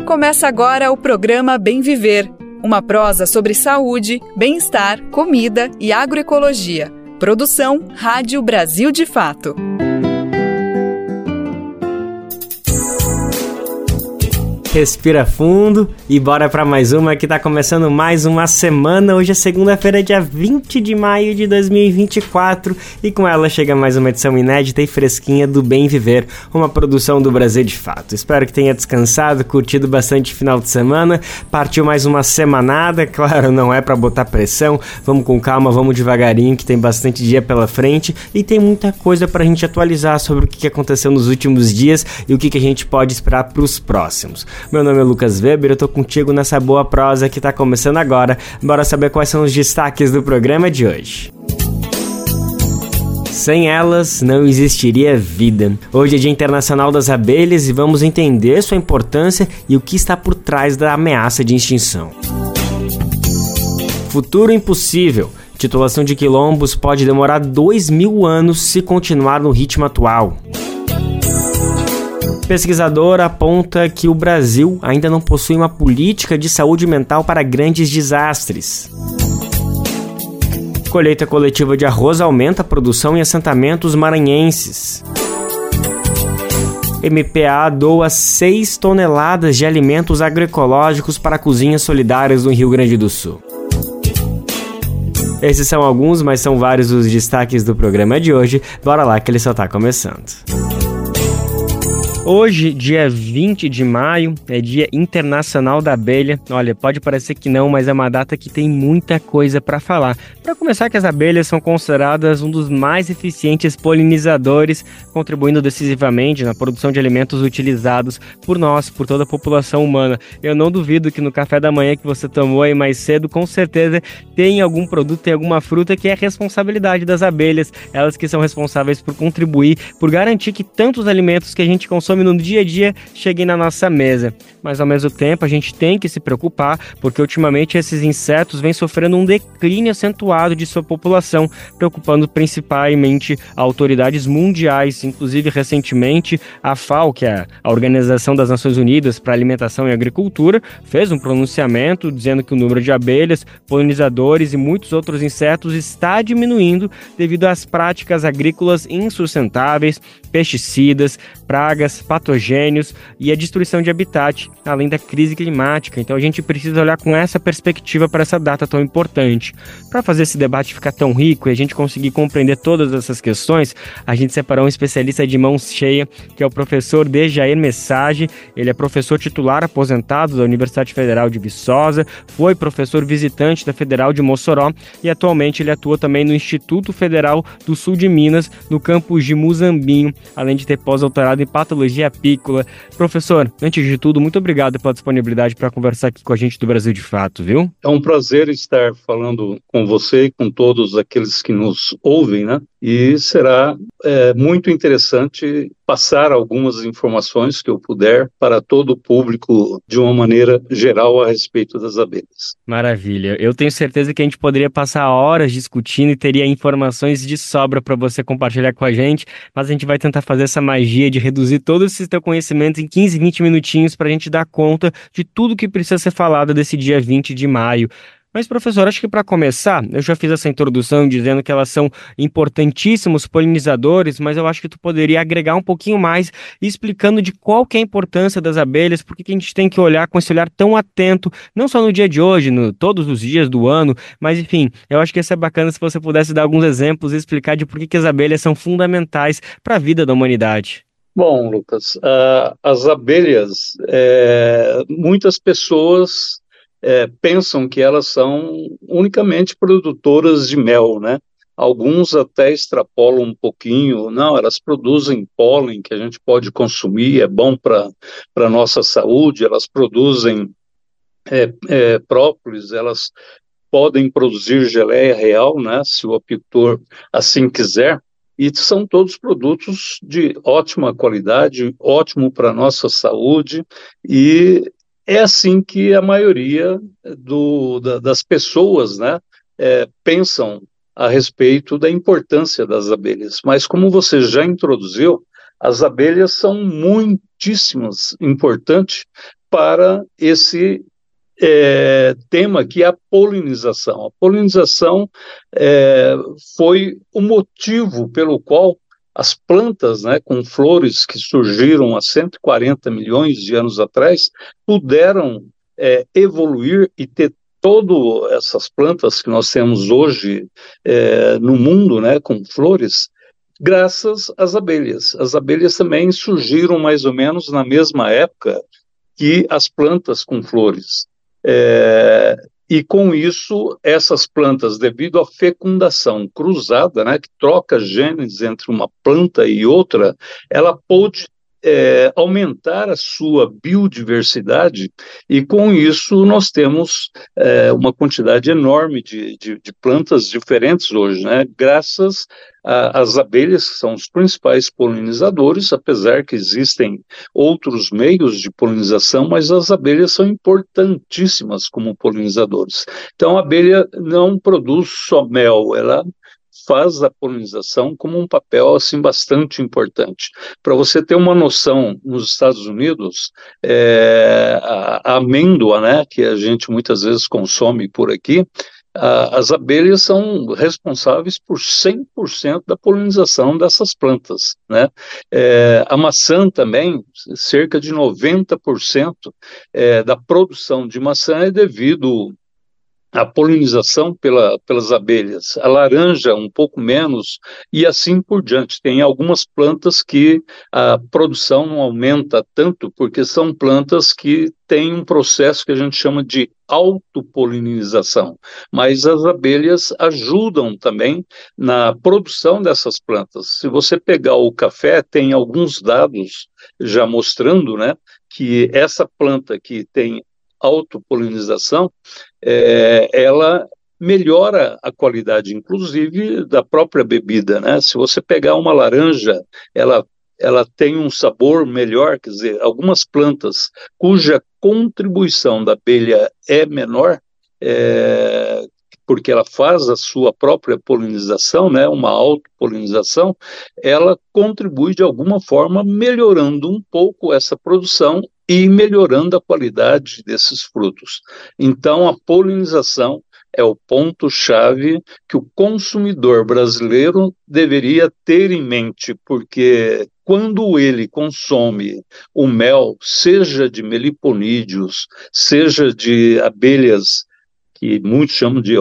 Começa agora o programa Bem Viver, uma prosa sobre saúde, bem-estar, comida e agroecologia. Produção Rádio Brasil de Fato. Respira fundo e bora para mais uma que tá começando mais uma semana. Hoje é segunda-feira, dia 20 de maio de 2024 e com ela chega mais uma edição inédita e fresquinha do Bem Viver, uma produção do Brasil de Fato. Espero que tenha descansado, curtido bastante o final de semana. Partiu mais uma semanada, claro, não é para botar pressão. Vamos com calma, vamos devagarinho, que tem bastante dia pela frente e tem muita coisa pra gente atualizar sobre o que aconteceu nos últimos dias e o que a gente pode esperar pros próximos. Meu nome é Lucas Weber, eu tô contigo nessa boa prosa que tá começando agora. Bora saber quais são os destaques do programa de hoje. Sem elas, não existiria vida. Hoje é Dia Internacional das Abelhas e vamos entender sua importância e o que está por trás da ameaça de extinção. Futuro impossível. Titulação de quilombos pode demorar 2.000 anos se continuar no ritmo atual. Pesquisador aponta que o Brasil ainda não possui uma política de saúde mental para grandes desastres. Colheita coletiva de arroz aumenta a produção em assentamentos maranhenses. MPA doa 6 toneladas de alimentos agroecológicos para cozinhas solidárias no Rio Grande do Sul. Esses são alguns, mas são vários os destaques do programa de hoje. Bora lá que ele só está começando. Hoje, dia 20 de maio, é Dia Internacional da Abelha. Olha, pode parecer que não, mas é uma data que tem muita coisa para falar. Para começar, que as abelhas são consideradas um dos mais eficientes polinizadores, contribuindo decisivamente na produção de alimentos utilizados por nós, por toda a população humana. Eu não duvido que no café da manhã que você tomou aí mais cedo, com certeza tem algum produto, tem alguma fruta que é responsabilidade das abelhas. Elas que são responsáveis por contribuir, por garantir que tantos alimentos que a gente consome no dia a dia cheguem na nossa mesa. Mas ao mesmo tempo a gente tem que se preocupar porque ultimamente esses insetos vêm sofrendo um declínio acentuado de sua população, preocupando principalmente autoridades mundiais. Inclusive recentemente a FAO, que é a Organização das Nações Unidas para a Alimentação e Agricultura, fez um pronunciamento dizendo que o número de abelhas, polinizadores e muitos outros insetos está diminuindo devido às práticas agrícolas insustentáveis, pesticidas, pragas, patogênios e a destruição de habitat, além da crise climática. Então a gente precisa olhar com essa perspectiva para essa data tão importante. Para fazer esse debate ficar tão rico e a gente conseguir compreender todas essas questões, a gente separou um especialista de mãos cheia, que é o professor Dejair Message. Ele é professor titular aposentado da Universidade Federal de Viçosa, foi professor visitante da Federal de Mossoró e atualmente ele atua também no Instituto Federal do Sul de Minas, no campus de Muzambinho, além de ter pós-doutorado em patologia apícola. Professor, antes de tudo, muito obrigado pela disponibilidade para conversar aqui com a gente do Brasil de Fato, viu? É um prazer estar falando com você e com todos aqueles que nos ouvem, né? E será muito interessante passar algumas informações que eu puder para todo o público de uma maneira geral a respeito das abelhas. Maravilha. Eu tenho certeza que a gente poderia passar horas discutindo e teria informações de sobra para você compartilhar com a gente, mas a gente vai tentar fazer essa magia de reduzir todo esse teu conhecimento em 15, 20 minutinhos para a gente dar conta de tudo que precisa ser falado desse dia 20 de maio. Mas, professor, acho que para começar, eu já fiz essa introdução dizendo que elas são importantíssimos polinizadores, mas eu acho que tu poderia agregar um pouquinho mais explicando de qual que é a importância das abelhas, por que a gente tem que olhar com esse olhar tão atento, não só no dia de hoje, todos os dias do ano, mas enfim, eu acho que ia ser bacana se você pudesse dar alguns exemplos e explicar de por que as abelhas são fundamentais para a vida da humanidade. Bom, Lucas, as abelhas, muitas pessoas pensam que elas são unicamente produtoras de mel, né? Alguns até extrapolam um pouquinho, não, elas produzem pólen que a gente pode consumir, é bom para a nossa saúde, elas produzem própolis, elas podem produzir geleia real, né? Se o apicultor assim quiser, e são todos produtos de ótima qualidade, ótimo para a nossa saúde, e é assim que a maioria das pessoas, né, pensam a respeito da importância das abelhas. Mas como você já introduziu, as abelhas são muitíssimas importantes para esse tema que é a polinização. A polinização foi o motivo pelo qual as plantas, né, com flores que surgiram há 140 milhões de anos atrás, puderam evoluir e ter todas essas plantas que nós temos hoje no mundo, né, com flores, graças às abelhas. As abelhas também surgiram mais ou menos na mesma época que as plantas com flores. E com isso, essas plantas, devido à fecundação cruzada, né, que troca genes entre uma planta e outra, ela pôde aumentar a sua biodiversidade, e com isso nós temos uma quantidade enorme de plantas diferentes hoje, né, graças às abelhas, que são os principais polinizadores, apesar que existem outros meios de polinização, mas as abelhas são importantíssimas como polinizadores. Então a abelha não produz só mel, ela faz a polinização como um papel assim bastante importante. Para você ter uma noção, nos Estados Unidos, a amêndoa, né, que a gente muitas vezes consome por aqui, as abelhas são responsáveis por 100% da polinização dessas plantas, né? A maçã também, cerca de 90% da produção de maçã é devido a polinização pelas abelhas, a laranja um pouco menos, e assim por diante. Tem algumas plantas que a produção não aumenta tanto, porque são plantas que têm um processo que a gente chama de autopolinização, mas as abelhas ajudam também na produção dessas plantas. Se você pegar o café, tem alguns dados já mostrando, né, que essa planta que tem autopolinização, ela melhora a qualidade, inclusive, da própria bebida, né? Se você pegar uma laranja, ela tem um sabor melhor, quer dizer, algumas plantas cuja contribuição da abelha é menor, porque ela faz a sua própria polinização, né, uma autopolinização, ela contribui de alguma forma melhorando um pouco essa produção e melhorando a qualidade desses frutos. Então, a polinização é o ponto-chave que o consumidor brasileiro deveria ter em mente, porque quando ele consome o mel, seja de meliponídeos, seja de abelhas que muitos chamam de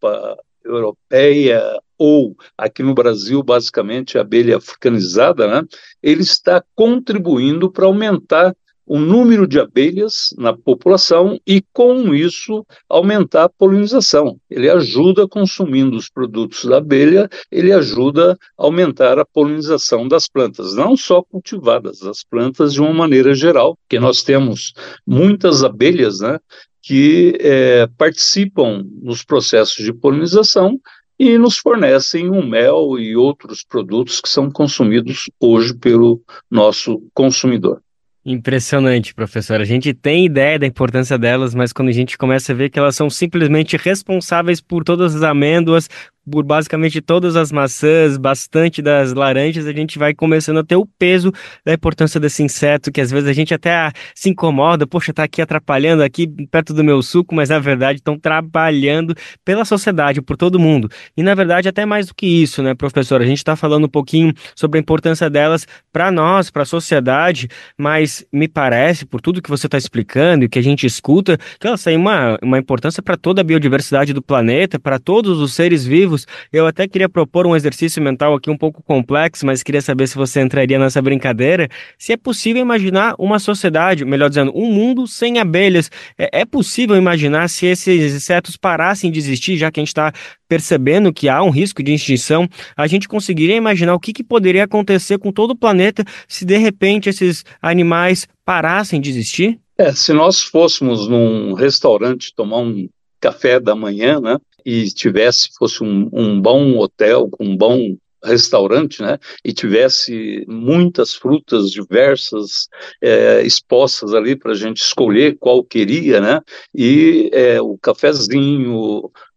europeia, ou aqui no Brasil, basicamente, a abelha africanizada, né? Ele está contribuindo para aumentar o número de abelhas na população e, com isso, aumentar a polinização. Ele ajuda, consumindo os produtos da abelha, ele ajuda a aumentar a polinização das plantas, não só cultivadas, as plantas de uma maneira geral, porque nós temos muitas abelhas, né, que participam nos processos de polinização e nos fornecem o mel e outros produtos que são consumidos hoje pelo nosso consumidor. Impressionante, professor. A gente tem ideia da importância delas, mas quando a gente começa a ver que elas são simplesmente responsáveis por todas as amêndoas, por basicamente todas as maçãs, bastante das laranjas, a gente vai começando a ter o peso da importância desse inseto, que às vezes a gente até se incomoda, poxa, tá aqui atrapalhando aqui perto do meu suco, mas na verdade estão trabalhando pela sociedade, por todo mundo. E na verdade até mais do que isso, né, professor? A gente está falando um pouquinho sobre a importância delas para nós, para a sociedade, mas me parece, por tudo que você está explicando e que a gente escuta, que elas têm uma importância para toda a biodiversidade do planeta, para todos os seres vivos. Eu até queria propor um exercício mental aqui um pouco complexo, mas queria saber se você entraria nessa brincadeira. Se é possível imaginar uma sociedade, melhor dizendo, um mundo sem abelhas. É possível imaginar se esses insetos parassem de existir, já que a gente está percebendo que há um risco de extinção, a gente conseguiria imaginar o que poderia acontecer com todo o planeta se de repente esses animais parassem de existir? Se nós fôssemos num restaurante tomar um café da manhã, né, e fosse um bom hotel com um bom restaurante, né, e tivesse muitas frutas diversas expostas ali para a gente escolher qual queria, né, e o cafezinho,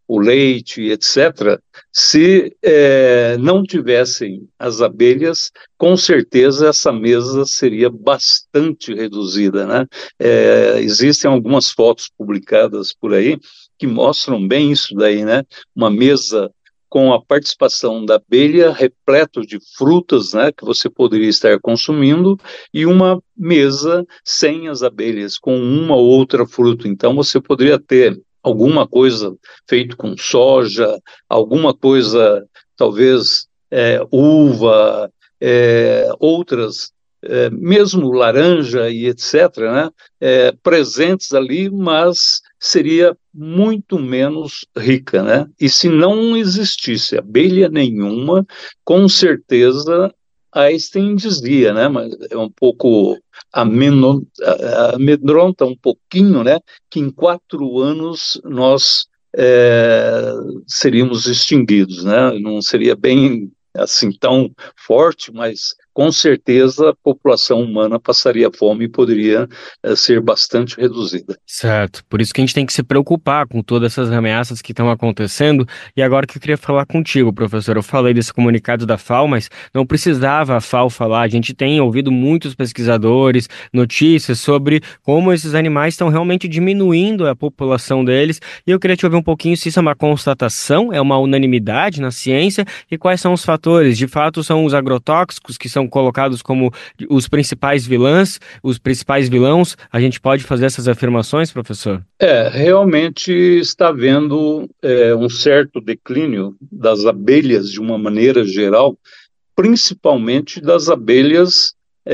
o leite, etc., se não tivessem as abelhas, com certeza essa mesa seria bastante reduzida, né? Existem algumas fotos publicadas por aí que mostram bem isso daí, né? Uma mesa com a participação da abelha, repleto de frutas, né, que você poderia estar consumindo, e uma mesa sem as abelhas, com uma ou outra fruta. Então, você poderia ter alguma coisa feito com soja, alguma coisa, talvez, uva, outras, mesmo laranja e etc., né, presentes ali, mas seria muito menos rica, né? E se não existisse abelha nenhuma, com certeza Einstein dizia, né? Mas é um pouco amedronta um pouquinho, né? Que em 4 anos nós seríamos extinguidos, né? Não seria bem assim tão forte, mas com certeza a população humana passaria fome e poderia ser bastante reduzida. Certo, por isso que a gente tem que se preocupar com todas essas ameaças que estão acontecendo. E agora que eu queria falar contigo, professor, eu falei desse comunicado da FAO, mas não precisava a FAO falar. A gente tem ouvido muitos pesquisadores, notícias sobre como esses animais estão realmente diminuindo a população deles. E eu queria te ouvir um pouquinho se isso é uma constatação, é uma unanimidade na ciência e quais são os fatores. De fato, são os agrotóxicos que são colocados como os principais vilões. A gente pode fazer essas afirmações, professor? Realmente está havendo um certo declínio das abelhas de uma maneira geral, principalmente das abelhas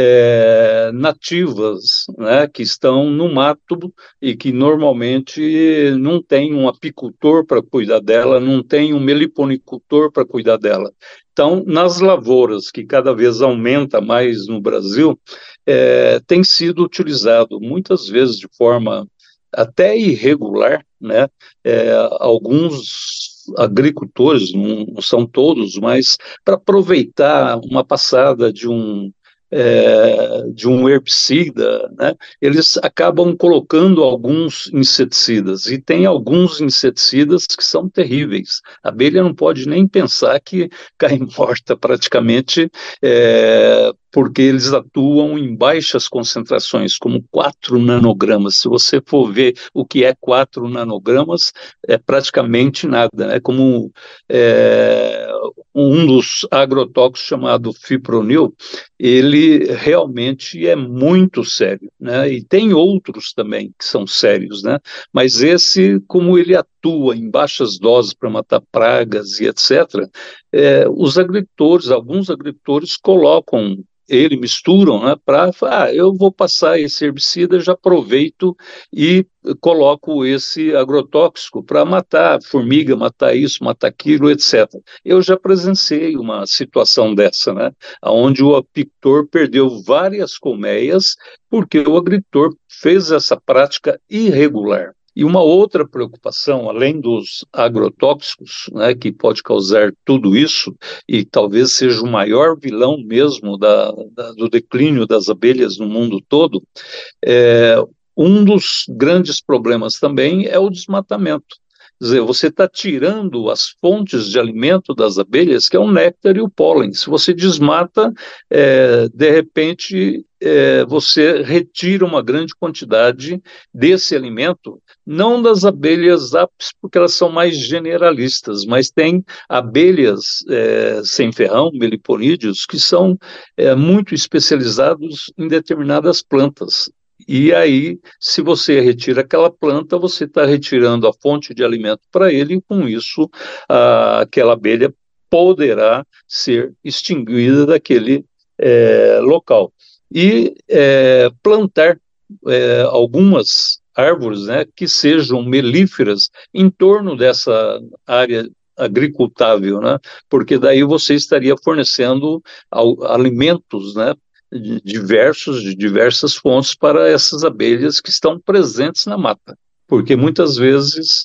nativas, né, que estão no mato e que normalmente não tem um apicultor para cuidar dela, não tem um meliponicultor para cuidar dela. Então, nas lavouras, que cada vez aumenta mais no Brasil, tem sido utilizado muitas vezes de forma até irregular, né? Alguns agricultores, não são todos, mas para aproveitar uma passada de um herbicida, né? Eles acabam colocando alguns inseticidas, e tem alguns inseticidas que são terríveis. A abelha não pode nem pensar que cai morta praticamente, porque eles atuam em baixas concentrações, como 4 nanogramas. Se você for ver o que é 4 nanogramas, é praticamente nada, né? Como um dos agrotóxicos chamado fipronil, ele realmente é muito sério, né? E tem outros também que são sérios, né? Mas esse, como ele atua em baixas doses para matar pragas e etc., alguns agricultores colocam misturam, né, para, eu vou passar esse herbicida, já aproveito e coloco esse agrotóxico para matar formiga, matar isso, matar aquilo, etc. Eu já presenciei uma situação dessa, né, onde o apicultor perdeu várias colmeias porque o agricultor fez essa prática irregular. E uma outra preocupação, além dos agrotóxicos, né, que pode causar tudo isso, e talvez seja o maior vilão mesmo do declínio das abelhas no mundo todo, um dos grandes problemas também é o desmatamento. Quer dizer, você está tirando as fontes de alimento das abelhas, que é o néctar e o pólen. Se você desmata, de repente, você retira uma grande quantidade desse alimento, não das abelhas apis, porque elas são mais generalistas, mas tem abelhas sem ferrão, meliponídeos, que são muito especializados em determinadas plantas. E aí, se você retira aquela planta, você está retirando a fonte de alimento para ele, e com isso, aquela abelha poderá ser extinguida daquele local. E plantar algumas árvores, né, que sejam melíferas em torno dessa área agricultável, né, porque daí você estaria fornecendo alimentos, né, de diversas fontes para essas abelhas que estão presentes na mata, porque muitas vezes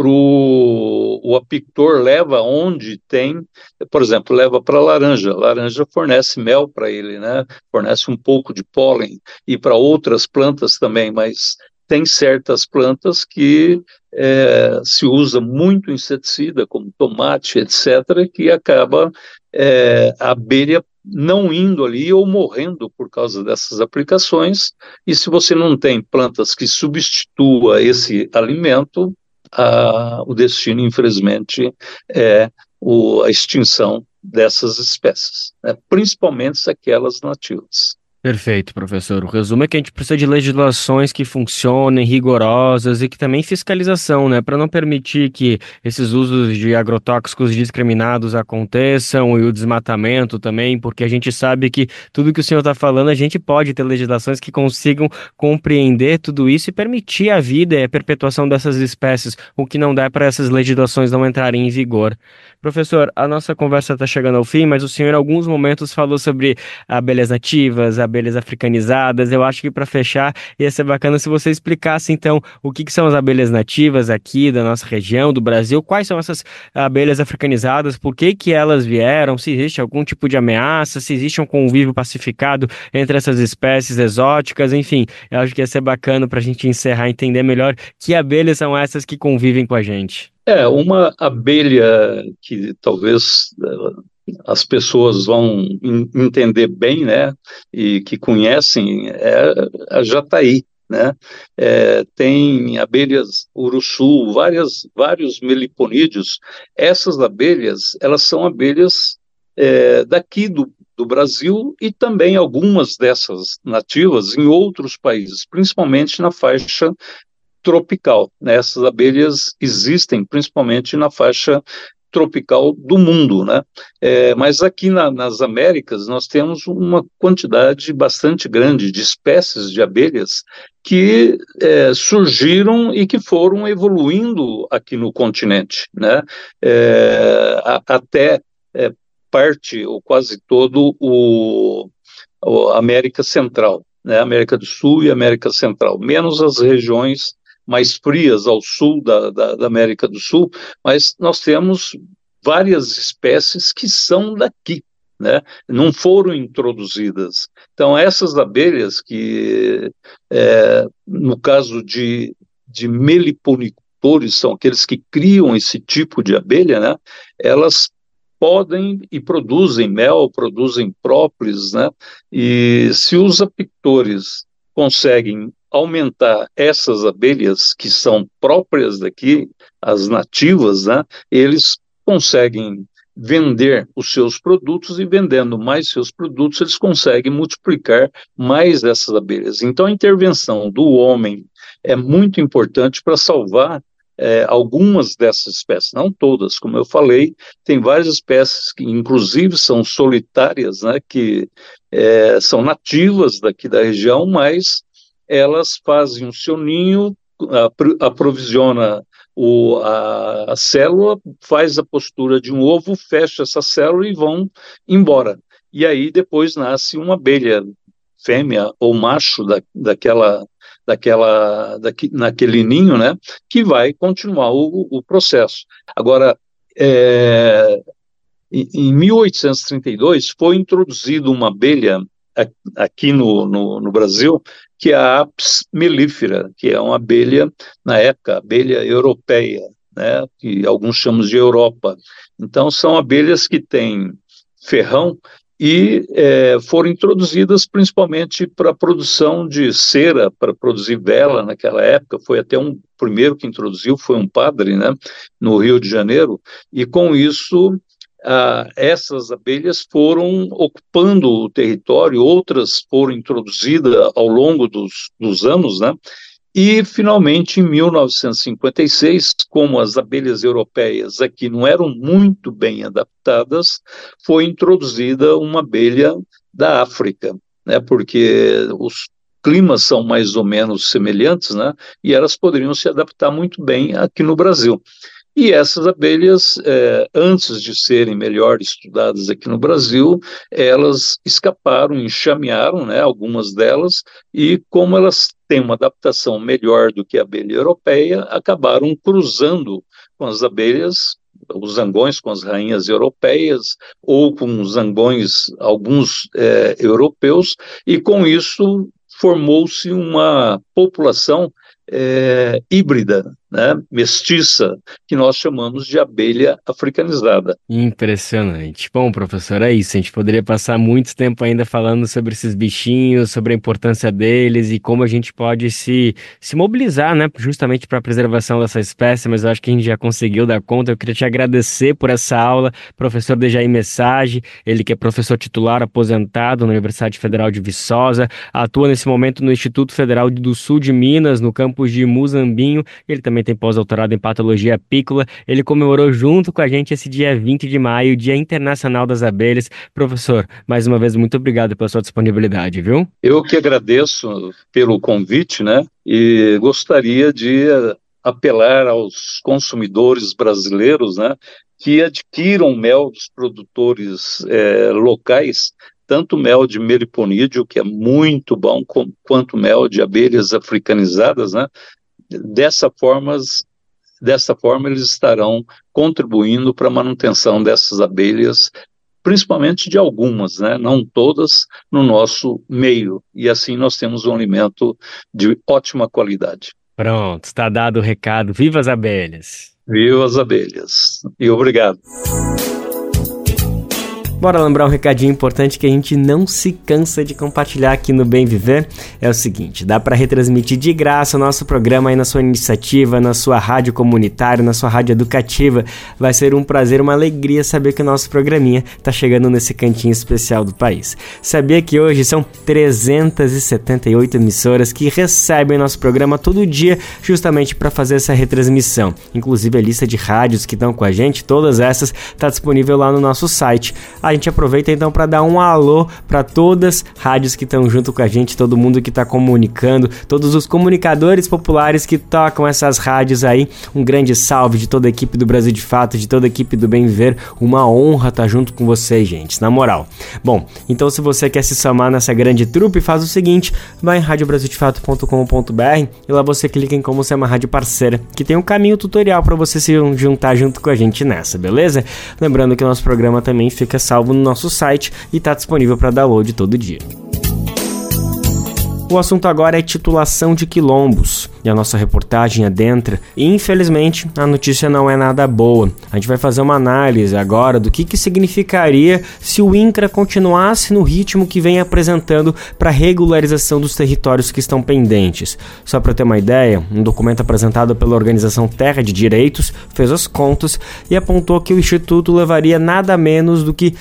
o apicultor leva onde tem, por exemplo, leva para laranja fornece mel para ele, né? Fornece um pouco de pólen, e para outras plantas também, mas tem certas plantas que se usa muito inseticida, como tomate, etc., que acaba a abelha não indo ali ou morrendo por causa dessas aplicações, e se você não tem plantas que substitua esse alimento, o destino, infelizmente, é a extinção dessas espécies, né? Principalmente aquelas nativas. Perfeito, professor. O resumo é que a gente precisa de legislações que funcionem, rigorosas e que também fiscalização, né, para não permitir que esses usos de agrotóxicos discriminados aconteçam e o desmatamento também, porque a gente sabe que tudo que o senhor está falando, a gente pode ter legislações que consigam compreender tudo isso e permitir a vida e a perpetuação dessas espécies, o que não dá para essas legislações não entrarem em vigor. Professor, a nossa conversa está chegando ao fim, mas o senhor em alguns momentos falou sobre abelhas nativas, abelhas africanizadas. Eu acho que para fechar ia ser bacana se você explicasse então o que são as abelhas nativas aqui da nossa região, do Brasil, quais são essas abelhas africanizadas, por que elas vieram, se existe algum tipo de ameaça, se existe um convívio pacificado entre essas espécies exóticas, enfim, eu acho que ia ser bacana para a gente encerrar e entender melhor que abelhas são essas que convivem com a gente. Uma abelha que talvez as pessoas vão entender bem, né, e que conhecem, é a jataí, né? Tem abelhas urussu, vários meliponídeos. Essas abelhas, elas são abelhas daqui do Brasil e também algumas dessas nativas em outros países, principalmente na faixa tropical, né? Essas abelhas existem principalmente na faixa tropical do mundo, né? Mas aqui nas Américas nós temos uma quantidade bastante grande de espécies de abelhas que surgiram e que foram evoluindo aqui no continente, né? Até parte ou quase todo a América Central, né? América do Sul e América Central, menos as regiões mais frias ao sul da América do Sul, mas nós temos várias espécies que são daqui, né? Não foram introduzidas. Então, essas abelhas que, no caso de meliponicultores, são aqueles que criam esse tipo de abelha, né? Elas podem e produzem mel, produzem própolis, né? E se os apicultores conseguem aumentar essas abelhas que são próprias daqui, as nativas, né, eles conseguem vender os seus produtos e vendendo mais seus produtos, eles conseguem multiplicar mais essas abelhas. Então, a intervenção do homem é muito importante para salvar algumas dessas espécies, não todas, como eu falei, tem várias espécies que, inclusive, são solitárias, né, que são nativas daqui da região, mas elas fazem o seu ninho, aprovisiona a célula, faz a postura de um ovo, fecha essa célula e vão embora. E aí depois nasce uma abelha fêmea ou macho naquele ninho, né, que vai continuar o processo. Agora, em 1832 foi introduzida uma abelha aqui no Brasil, que é a Apis mellifera, que é uma abelha, na época, abelha europeia, né, que alguns chamam de Europa. Então, são abelhas que têm ferrão e foram introduzidas principalmente para a produção de cera, para produzir vela naquela época. Foi até um primeiro que introduziu, foi um padre, né, no Rio de Janeiro, e com isso essas abelhas foram ocupando o território, outras foram introduzidas ao longo dos anos, né? E, finalmente, em 1956, como as abelhas europeias aqui não eram muito bem adaptadas, foi introduzida uma abelha da África, né? Porque os climas são mais ou menos semelhantes, né? E elas poderiam se adaptar muito bem aqui no Brasil. E essas abelhas, antes de serem melhor estudadas aqui no Brasil, elas escaparam, enxamearam, né, algumas delas, e como elas têm uma adaptação melhor do que a abelha europeia, acabaram cruzando com as abelhas, os zangões com as rainhas europeias, ou com os zangões, alguns europeus, e com isso formou-se uma população híbrida, né, mestiça, que nós chamamos de abelha africanizada. Impressionante. Bom, professor, é isso. A gente poderia passar muito tempo ainda falando sobre esses bichinhos, sobre a importância deles e como a gente pode se mobilizar, né, justamente para a preservação dessa espécie, mas eu acho que a gente já conseguiu dar conta. Eu queria te agradecer por essa aula, professor Dejaí Message, ele que é professor titular aposentado na Universidade Federal de Viçosa, atua nesse momento no Instituto Federal do Sul de Minas, no campus de Muzambinho. Ele também tem pós-doutorado em patologia apícola. Ele comemorou junto com a gente esse dia 20 de maio, Dia Internacional das Abelhas. Professor, mais uma vez, muito obrigado pela sua disponibilidade, viu? Eu que agradeço pelo convite, né? E gostaria de apelar aos consumidores brasileiros, né, que adquiram mel dos produtores locais, tanto mel de meliponídeo, que é muito bom, quanto mel de abelhas africanizadas, né? Dessa forma, eles estarão contribuindo para a manutenção dessas abelhas, principalmente de algumas, né? Não todas, no nosso meio. E assim nós temos um alimento de ótima qualidade. Pronto, está dado o recado. Viva as abelhas! Viva as abelhas! E obrigado! Bora lembrar um recadinho importante que a gente não se cansa de compartilhar aqui no Bem Viver. É o seguinte, dá para retransmitir de graça o nosso programa aí na sua iniciativa, na sua rádio comunitária, na sua rádio educativa. Vai ser um prazer, uma alegria saber que o nosso programinha tá chegando nesse cantinho especial do país. Sabia que hoje são 378 emissoras que recebem nosso programa todo dia justamente para fazer essa retransmissão. Inclusive a lista de rádios que estão com a gente, todas essas, tá disponível lá no nosso site. A gente aproveita então para dar um alô para todas as rádios que estão junto com a gente, todo mundo que está comunicando, todos os comunicadores populares que tocam essas rádios aí. Um grande salve de toda a equipe do Brasil de Fato, de toda a equipe do Bem Viver. Uma honra estar junto com vocês, gente, na moral. Bom, então se você quer se somar nessa grande trupe, faz o seguinte, vai em radiobrasildefato.com.br e lá você clica em como ser uma rádio parceira, que tem um caminho tutorial para você se juntar junto com a gente nessa, beleza? Lembrando que o nosso programa também fica salvo no nosso site e está disponível para download todo dia. O assunto agora é titulação de quilombos, e a nossa reportagem adentra, e infelizmente a notícia não é nada boa. A gente vai fazer uma análise agora do que significaria se o INCRA continuasse no ritmo que vem apresentando para a regularização dos territórios que estão pendentes. Só para ter uma ideia, um documento apresentado pela organização Terra de Direitos fez as contas e apontou que o Instituto levaria nada menos do que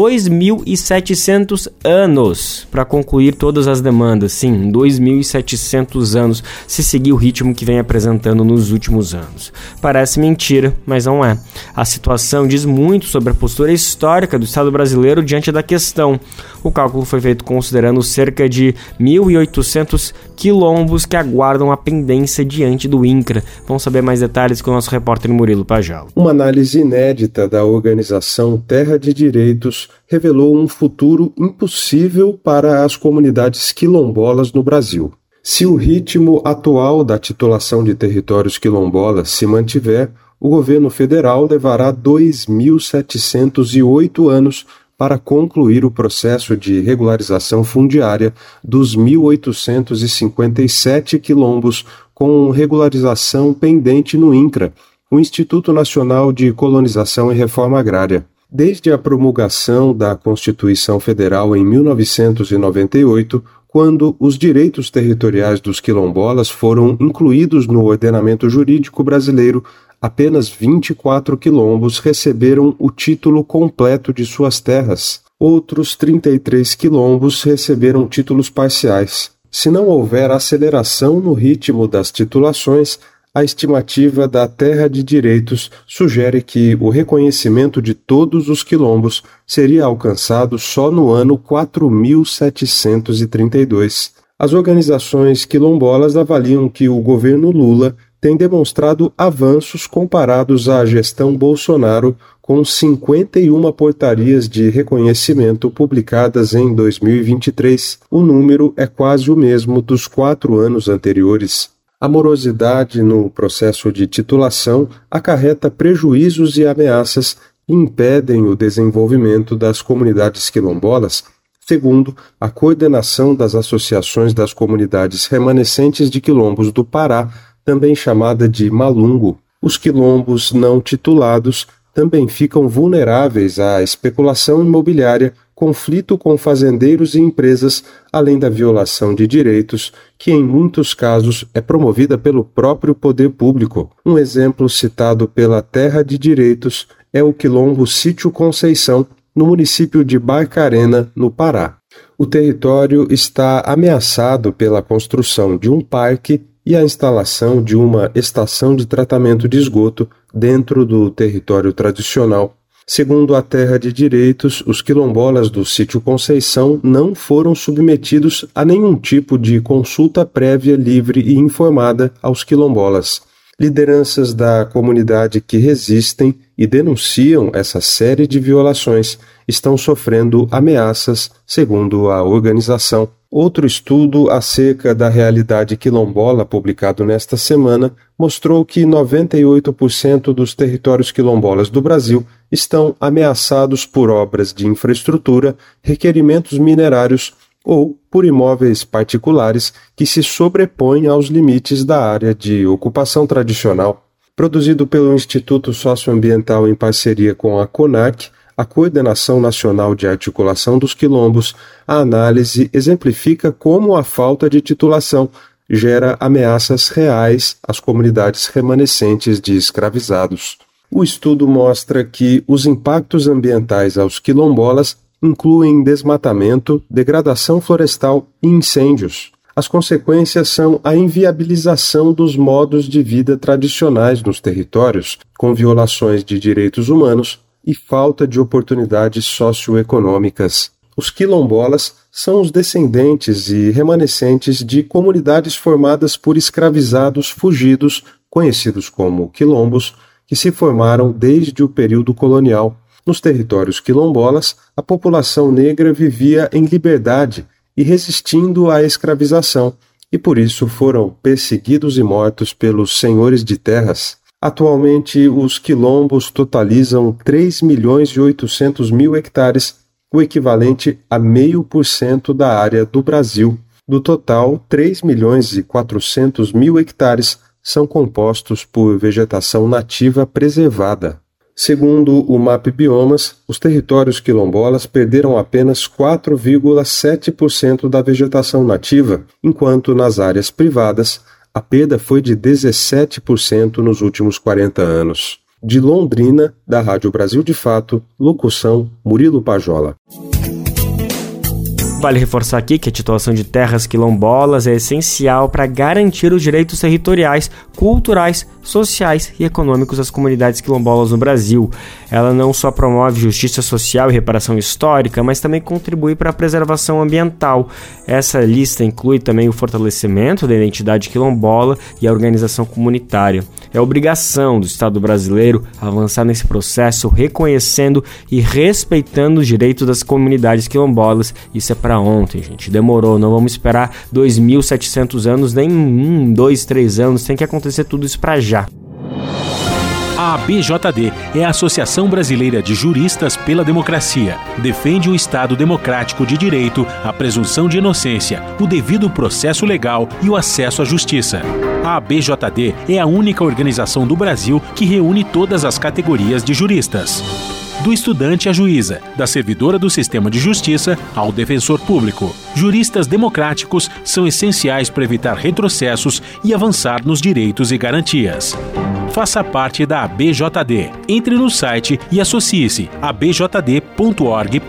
2.700 anos para concluir todas as demandas. Sim, 2.700 anos se seguir o ritmo que vem apresentando nos últimos anos. Parece mentira, mas não é. A situação diz muito sobre a postura histórica do Estado brasileiro diante da questão. O cálculo foi feito considerando cerca de 1.800 quilombos que aguardam a pendência diante do INCRA. Vamos saber mais detalhes com o nosso repórter Murilo Pajalo. Uma análise inédita da organização Terra de Direitos revelou um futuro impossível para as comunidades quilombolas no Brasil. Se o ritmo atual da titulação de territórios quilombolas se mantiver, o governo federal levará 2.708 anos para concluir o processo de regularização fundiária dos 1.857 quilombos com regularização pendente no INCRA, o Instituto Nacional de Colonização e Reforma Agrária. Desde a promulgação da Constituição Federal em 1998, quando os direitos territoriais dos quilombolas foram incluídos no ordenamento jurídico brasileiro, apenas 24 quilombos receberam o título completo de suas terras. Outros 33 quilombos receberam títulos parciais. Se não houver aceleração no ritmo das titulações, a estimativa da Terra de Direitos sugere que o reconhecimento de todos os quilombos seria alcançado só no ano 4732. As organizações quilombolas avaliam que o governo Lula tem demonstrado avanços comparados à gestão Bolsonaro, com 51 portarias de reconhecimento publicadas em 2023. O número é quase o mesmo dos 4 anos anteriores. A morosidade no processo de titulação acarreta prejuízos e ameaças que impedem o desenvolvimento das comunidades quilombolas, Segundo, a coordenação das associações das comunidades remanescentes de quilombos do Pará, também chamada de Malungo. Os quilombos não titulados também ficam vulneráveis à especulação imobiliária, conflito com fazendeiros e empresas, além da violação de direitos, que em muitos casos é promovida pelo próprio poder público. Um exemplo citado pela Terra de Direitos é o quilombo Sítio Conceição, no município de Barcarena, no Pará. O território está ameaçado pela construção de um parque e a instalação de uma estação de tratamento de esgoto dentro do território tradicional. Segundo a Terra de Direitos, os quilombolas do Sítio Conceição não foram submetidos a nenhum tipo de consulta prévia, livre e informada aos quilombolas. Lideranças da comunidade que resistem e denunciam essa série de violações estão sofrendo ameaças, segundo a organização. Outro estudo acerca da realidade quilombola, publicado nesta semana, mostrou que 98% dos territórios quilombolas do Brasil estão ameaçados por obras de infraestrutura, requerimentos minerários ou por imóveis particulares que se sobrepõem aos limites da área de ocupação tradicional. Produzido pelo Instituto Socioambiental em parceria com a CONAC, a Coordenação Nacional de Articulação dos Quilombos, a análise exemplifica como a falta de titulação gera ameaças reais às comunidades remanescentes de escravizados. O estudo mostra que os impactos ambientais aos quilombolas incluem desmatamento, degradação florestal e incêndios. As consequências são a inviabilização dos modos de vida tradicionais nos territórios, com violações de direitos humanos e falta de oportunidades socioeconômicas. Os quilombolas são os descendentes e remanescentes de comunidades formadas por escravizados fugidos, conhecidos como quilombos, que se formaram desde o período colonial. Nos territórios quilombolas, a população negra vivia em liberdade e resistindo à escravização, e por isso foram perseguidos e mortos pelos senhores de terras. Atualmente, os quilombos totalizam 3.800.000 hectares, o equivalente a 0,5% da área do Brasil. Do total, 3.400.000 hectares são compostos por vegetação nativa preservada. Segundo o MAP Biomas, os territórios quilombolas perderam apenas 4,7% da vegetação nativa, enquanto nas áreas privadas a perda foi de 17% nos últimos 40 anos. De Londrina, da Rádio Brasil de Fato, locução Murilo Pajola. Vale reforçar aqui que a titulação de terras quilombolas é essencial para garantir os direitos territoriais, culturais, sociais e econômicos das comunidades quilombolas no Brasil. Ela não só promove justiça social e reparação histórica, mas também contribui para a preservação ambiental. Essa lista inclui também o fortalecimento da identidade quilombola e a organização comunitária. É obrigação do Estado brasileiro avançar nesse processo, reconhecendo e respeitando os direitos das comunidades quilombolas. Isso é para ontem, gente. Demorou, não vamos esperar 2.700 anos, nem 2, 3 anos. Tem que acontecer tudo isso para já. A ABJD é a Associação Brasileira de Juristas pela Democracia. Defende o Estado democrático de direito, a presunção de inocência, o devido processo legal e o acesso à justiça. A ABJD é a única organização do Brasil que reúne todas as categorias de juristas. Do estudante à juíza, da servidora do sistema de justiça ao defensor público. Juristas democráticos são essenciais para evitar retrocessos e avançar nos direitos e garantias. Faça parte da ABJD. Entre no site e associe-se a abjd.org.br.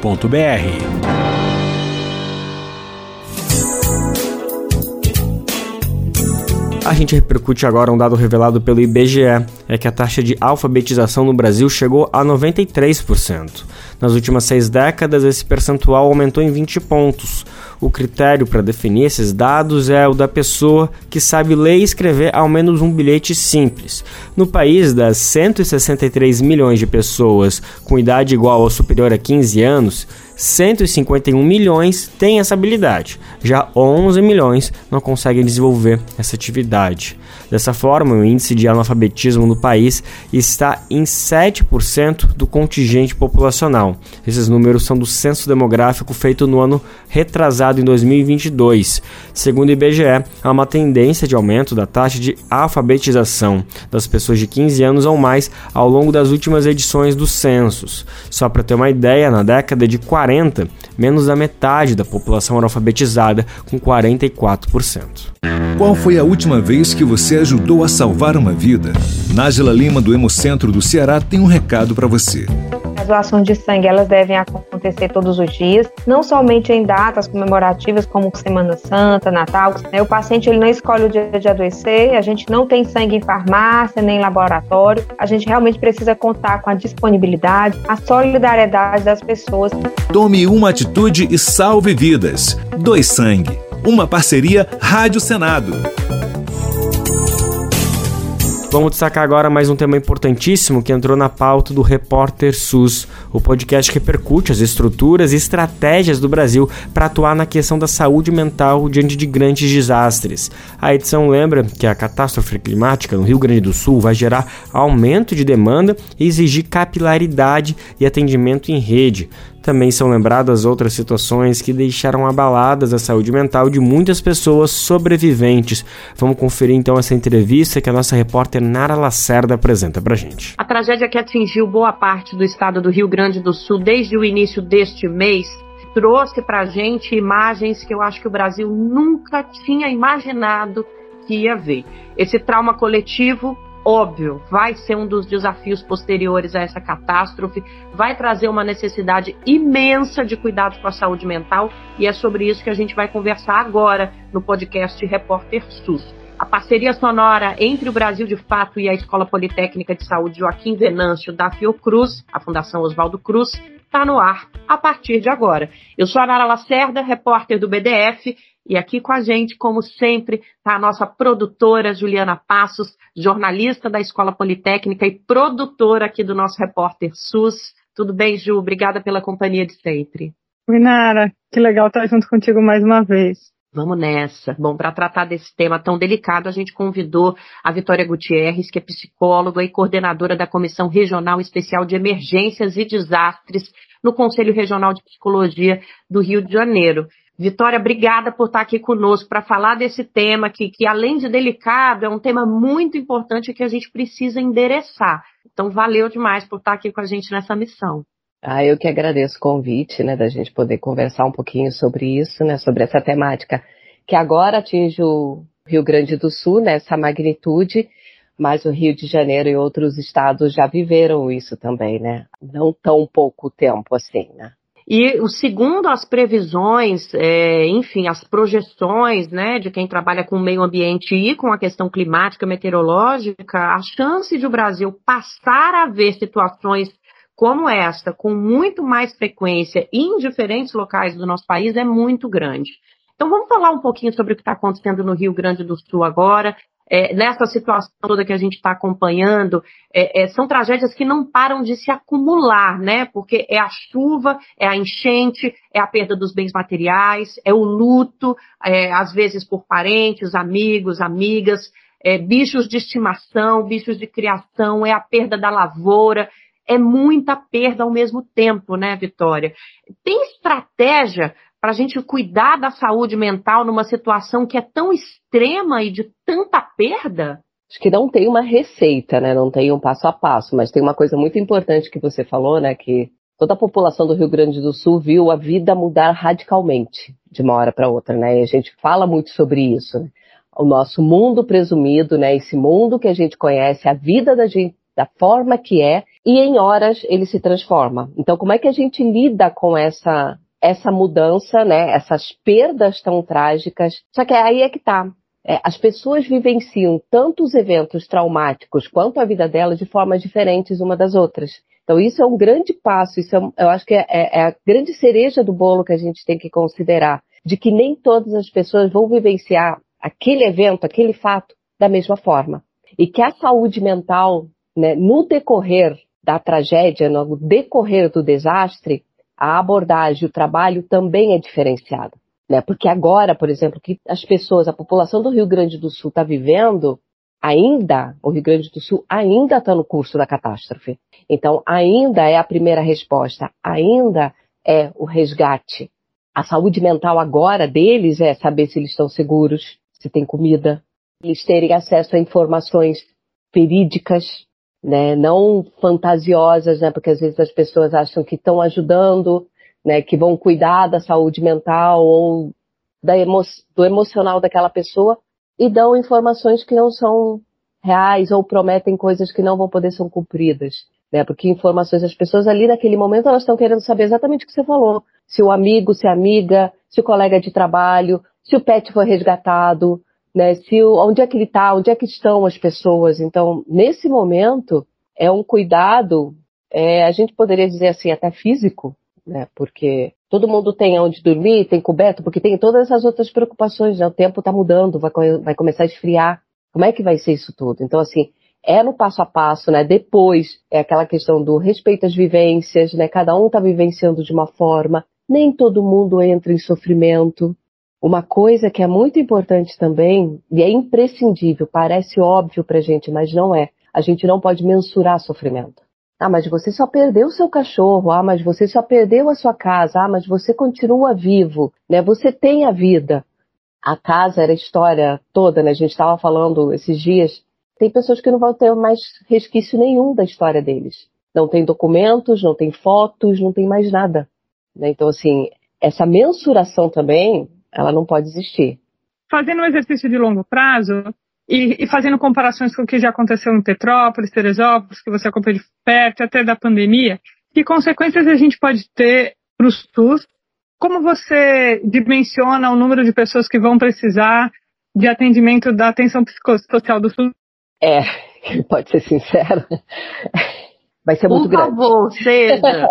A gente repercute agora um dado revelado pelo IBGE, é que a taxa de alfabetização no Brasil chegou a 93%. Nas últimas 6 décadas, esse percentual aumentou em 20 pontos. O critério para definir esses dados é o da pessoa que sabe ler e escrever ao menos um bilhete simples. No país, das 163 milhões de pessoas com idade igual ou superior a 15 anos, 151 milhões têm essa habilidade, já 11 milhões não conseguem desenvolver essa atividade. Dessa forma, o índice de analfabetismo no país está em 7% do contingente populacional. Esses números são do censo demográfico feito no ano retrasado em 2022. Segundo o IBGE, há uma tendência de aumento da taxa de alfabetização das pessoas de 15 anos ou mais ao longo das últimas edições dos censos. Só para ter uma ideia, na década de 40, menos da metade da população era alfabetizada, com 44%. Qual foi a última vez que você ajudou a salvar uma vida? Nájila Lima, do Hemocentro do Ceará, tem um recado para você. As doações de sangue, elas devem acontecer todos os dias, não somente em datas comemorativas como Semana Santa, Natal. O paciente ele não escolhe o dia de adoecer, a gente não tem sangue em farmácia, nem em laboratório. A gente realmente precisa contar com a disponibilidade, a solidariedade das pessoas. Tome uma atitude e salve vidas. Doe sangue. Uma parceria Rádio Senado. Vamos destacar agora mais um tema importantíssimo que entrou na pauta do Repórter SUS, o podcast que repercute as estruturas e estratégias do Brasil para atuar na questão da saúde mental diante de grandes desastres. A edição lembra que a catástrofe climática no Rio Grande do Sul vai gerar aumento de demanda e exigir capilaridade e atendimento em rede. Também são lembradas outras situações que deixaram abaladas a saúde mental de muitas pessoas sobreviventes. Vamos conferir então essa entrevista que a nossa repórter Nara Lacerda apresenta pra gente. A tragédia que atingiu boa parte do estado do Rio Grande do Sul desde o início deste mês trouxe pra gente imagens que eu acho que o Brasil nunca tinha imaginado que ia ver. Esse trauma coletivo, óbvio, vai ser um dos desafios posteriores a essa catástrofe, vai trazer uma necessidade imensa de cuidados com a saúde mental e é sobre isso que a gente vai conversar agora no podcast Repórter SUS. A parceria sonora entre o Brasil de Fato e a Escola Politécnica de Saúde Joaquim Venâncio da Fiocruz, a Fundação Oswaldo Cruz, está no ar a partir de agora. Eu sou a Nara Lacerda, repórter do BDF, e aqui com a gente, como sempre, está a nossa produtora Juliana Passos, jornalista da Escola Politécnica e produtora aqui do nosso Repórter SUS. Tudo bem, Ju? Obrigada pela companhia de sempre. Oi, Nara. Que legal estar junto contigo mais uma vez. Vamos nessa. Bom, para tratar desse tema tão delicado, a gente convidou a Vitória Gutierrez, que é psicóloga e coordenadora da Comissão Regional Especial de Emergências e Desastres no Conselho Regional de Psicologia do Rio de Janeiro. Vitória, obrigada por estar aqui conosco para falar desse tema que além de delicado, é um tema muito importante que a gente precisa endereçar. Então, valeu demais por estar aqui com a gente nessa missão. Eu que agradeço o convite, da gente poder conversar um pouquinho sobre isso, sobre essa temática que agora atinge o Rio Grande do Sul, essa magnitude, mas o Rio de Janeiro e outros estados já viveram isso também, Não tão pouco tempo assim, E segundo as previsões, as projeções, de quem trabalha com o meio ambiente e com a questão climática, meteorológica, a chance de o Brasil passar a ver situações como esta, com muito mais frequência em diferentes locais do nosso país, é muito grande. Então vamos falar um pouquinho sobre o que está acontecendo no Rio Grande do Sul agora. Nessa situação toda que a gente está acompanhando, são tragédias que não param de se acumular, porque é a chuva, é a enchente, é a perda dos bens materiais, é o luto, às vezes por parentes, amigos, amigas, bichos de estimação, bichos de criação, é a perda da lavoura, é muita perda ao mesmo tempo, Vitória? Tem estratégia para a gente cuidar da saúde mental numa situação que é tão extrema e de tanta perda? Acho que não tem uma receita, não tem um passo a passo, mas tem uma coisa muito importante que você falou, que toda a população do Rio Grande do Sul viu a vida mudar radicalmente de uma hora para outra, E a gente fala muito sobre isso, O nosso mundo presumido, esse mundo que a gente conhece, a vida da gente, da forma que é, e em horas ele se transforma. Então, como é que a gente lida com essa mudança, essas perdas tão trágicas? Só que aí é que tá. As pessoas vivenciam tanto os eventos traumáticos quanto a vida delas de formas diferentes uma das outras. Então, isso é um grande passo, eu acho que é a grande cereja do bolo que a gente tem que considerar, de que nem todas as pessoas vão vivenciar aquele evento, aquele fato, da mesma forma. E que a saúde mental, no decorrer da tragédia, no decorrer do desastre, a abordagem, o trabalho também é diferenciado, né? Porque agora, por exemplo, que as pessoas, a população do Rio Grande do Sul está vivendo, ainda, o Rio Grande do Sul ainda está no curso da catástrofe. Então, ainda é a primeira resposta, ainda é o resgate. A saúde mental agora deles é saber se eles estão seguros, se tem comida, eles terem acesso a informações verídicas, né, não fantasiosas, né, porque às vezes as pessoas acham que estão ajudando, né, que vão cuidar da saúde mental ou do emocional daquela pessoa e dão informações que não são reais ou prometem coisas que não vão poder ser cumpridas, né, porque informações, as pessoas ali naquele momento elas estão querendo saber exatamente o que você falou, se o amigo, se a amiga, se o colega de trabalho, se o pet foi resgatado, né, onde é que ele está, onde é que estão as pessoas. Então, nesse momento, é um cuidado, a gente poderia dizer assim, até físico, né, porque todo mundo tem onde dormir, tem coberto, porque tem todas essas outras preocupações, né, o tempo está mudando, vai começar a esfriar, como é que vai ser isso tudo? Então, assim, é no passo a passo, né, depois é aquela questão do respeito às vivências, né, cada um está vivenciando de uma forma, nem todo mundo entra em sofrimento. Uma coisa que é muito importante também, e é imprescindível, parece óbvio pra gente, mas não é. A gente não pode mensurar sofrimento. Ah, mas você só perdeu o seu cachorro. Ah, mas você só perdeu a sua casa. Ah, mas você continua vivo, né? Você tem a vida. A casa era a história toda, né? A gente estava falando esses dias. Tem pessoas que não vão ter mais resquício nenhum da história deles. Não tem documentos, não tem fotos, não tem mais nada, né? Então, assim, essa mensuração também, ela não pode existir. Fazendo um exercício de longo prazo e fazendo comparações com o que já aconteceu em Petrópolis, Teresópolis, que você acompanhou de perto, até da pandemia, que consequências a gente pode ter para o SUS? Como você dimensiona o número de pessoas que vão precisar de atendimento da atenção psicossocial do SUS? Pode ser sincero. Vai ser muito grande. Por favor, seja.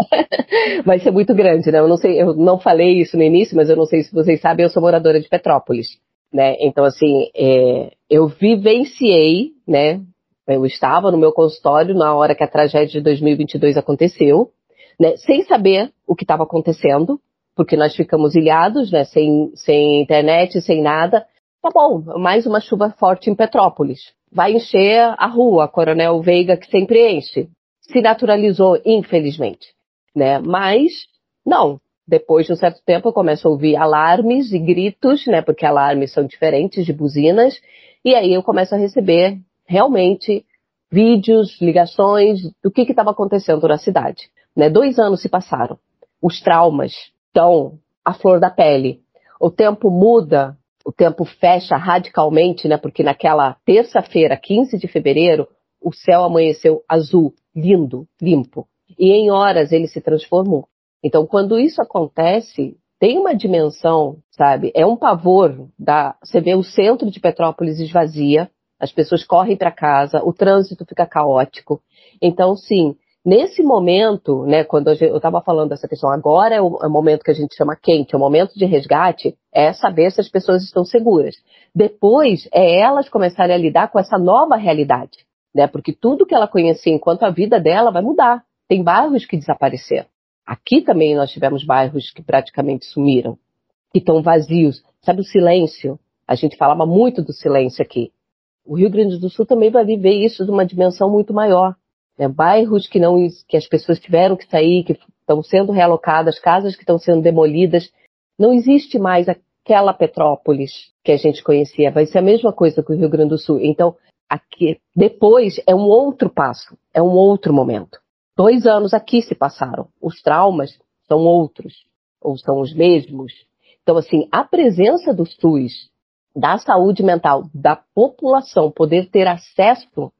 Vai ser muito grande, né? Eu não sei, eu não falei isso no início, mas eu não sei se vocês sabem, eu sou moradora de Petrópolis, né? Então, assim, eu vivenciei, né? Eu estava no meu consultório na hora que a tragédia de 2022 aconteceu, né? Sem saber o que estava acontecendo, porque nós ficamos ilhados, né? Sem internet, sem nada. Tá bom, mais uma chuva forte em Petrópolis. Vai encher a rua, Coronel Veiga, que sempre enche. Se naturalizou, infelizmente, né? Mas, não. Depois de um certo tempo, eu começo a ouvir alarmes e gritos, né? Porque alarmes são diferentes de buzinas. E aí eu começo a receber, realmente, vídeos, ligações do que estava acontecendo na cidade, né? 2 anos se passaram. Os traumas estão à flor da pele. O tempo muda, o tempo fecha radicalmente, né? Porque naquela terça-feira, 15 de fevereiro, o céu amanheceu azul, lindo, limpo. E em horas ele se transformou. Então, quando isso acontece, tem uma dimensão, sabe? É um pavor. Você vê o centro de Petrópolis esvazia, as pessoas correm para casa, o trânsito fica caótico. Então, sim, nesse momento, né, quando eu estava falando dessa questão, agora é o momento que a gente chama quente, é o momento de resgate, é saber se as pessoas estão seguras. Depois, é elas começarem a lidar com essa nova realidade, né? Porque tudo que ela conhecia enquanto a vida dela vai mudar. Tem bairros que desapareceram. Aqui também nós tivemos bairros que praticamente sumiram, que estão vazios. Sabe o silêncio? A gente falava muito do silêncio aqui. O Rio Grande do Sul também vai viver isso de uma dimensão muito maior, né? Bairros que as pessoas tiveram que sair, que estão sendo realocadas, casas que estão sendo demolidas. Não existe mais aquela Petrópolis que a gente conhecia. Vai ser a mesma coisa que o Rio Grande do Sul. Então, aqui, depois é um outro passo, é um outro momento. 2 anos aqui se passaram. Os traumas são outros, ou são os mesmos. Então, assim, a presença do SUS, da saúde mental, da população poder ter acesso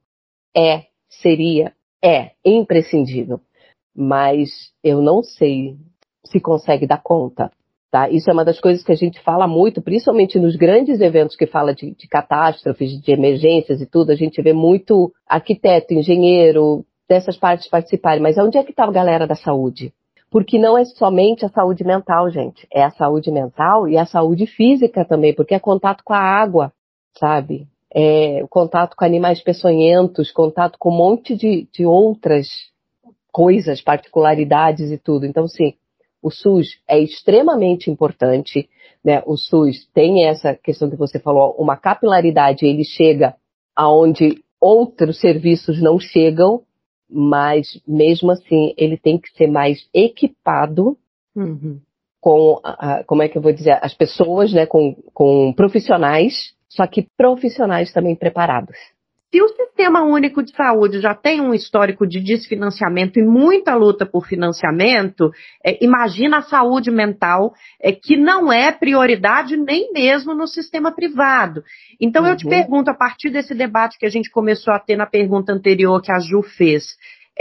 seria imprescindível. Mas eu não sei se consegue dar conta, tá? Isso é uma das coisas que a gente fala muito, principalmente nos grandes eventos que fala de catástrofes, de emergências e tudo, a gente vê muito arquiteto, engenheiro, dessas partes participarem. Mas onde é que está a galera da saúde? Porque não é somente a saúde mental, gente. É a saúde mental e a saúde física também, porque é contato com a água, sabe? É o contato com animais peçonhentos, contato com um monte de outras coisas, particularidades e tudo. Então, sim, O SUS é extremamente importante, né? O SUS tem essa questão que você falou, uma capilaridade, ele chega aonde outros serviços não chegam, mas mesmo assim ele tem que ser mais equipado com, como é que eu vou dizer, as pessoas, né, com profissionais, só que profissionais também preparados. Se o Sistema Único de Saúde já tem um histórico de desfinanciamento e muita luta por financiamento, imagina a saúde mental, que não é prioridade nem mesmo no sistema privado. Então eu te pergunto, a partir desse debate que a gente começou a ter na pergunta anterior que a Ju fez,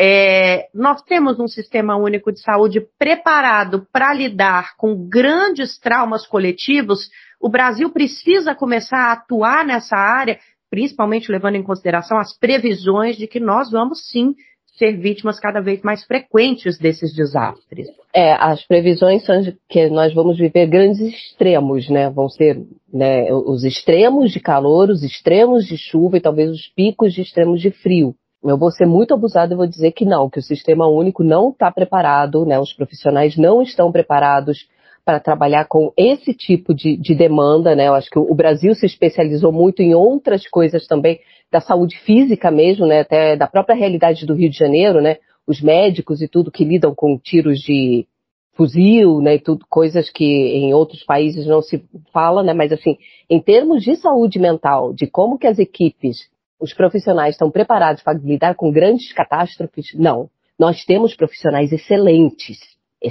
nós temos um Sistema Único de Saúde preparado para lidar com grandes traumas coletivos? O Brasil precisa começar a atuar nessa área, principalmente levando em consideração as previsões de que nós vamos, sim, ser vítimas cada vez mais frequentes desses desastres. As previsões são que nós vamos viver grandes extremos, né? Vão ser, né, os extremos de calor, os extremos de chuva e talvez os picos de extremos de frio. Eu vou ser muito abusada e vou dizer que não, que o Sistema Único não está preparado, né? Os profissionais não estão preparados para trabalhar com esse tipo de demanda, né? Eu acho que o Brasil se especializou muito em outras coisas também, da saúde física mesmo, né? Até da própria realidade do Rio de Janeiro, né? Os médicos e tudo que lidam com tiros de fuzil, né? E tudo, coisas que em outros países não se fala, né? Mas assim, em termos de saúde mental, de como que as equipes, os profissionais estão preparados para lidar com grandes catástrofes, não. Nós temos profissionais excelentes,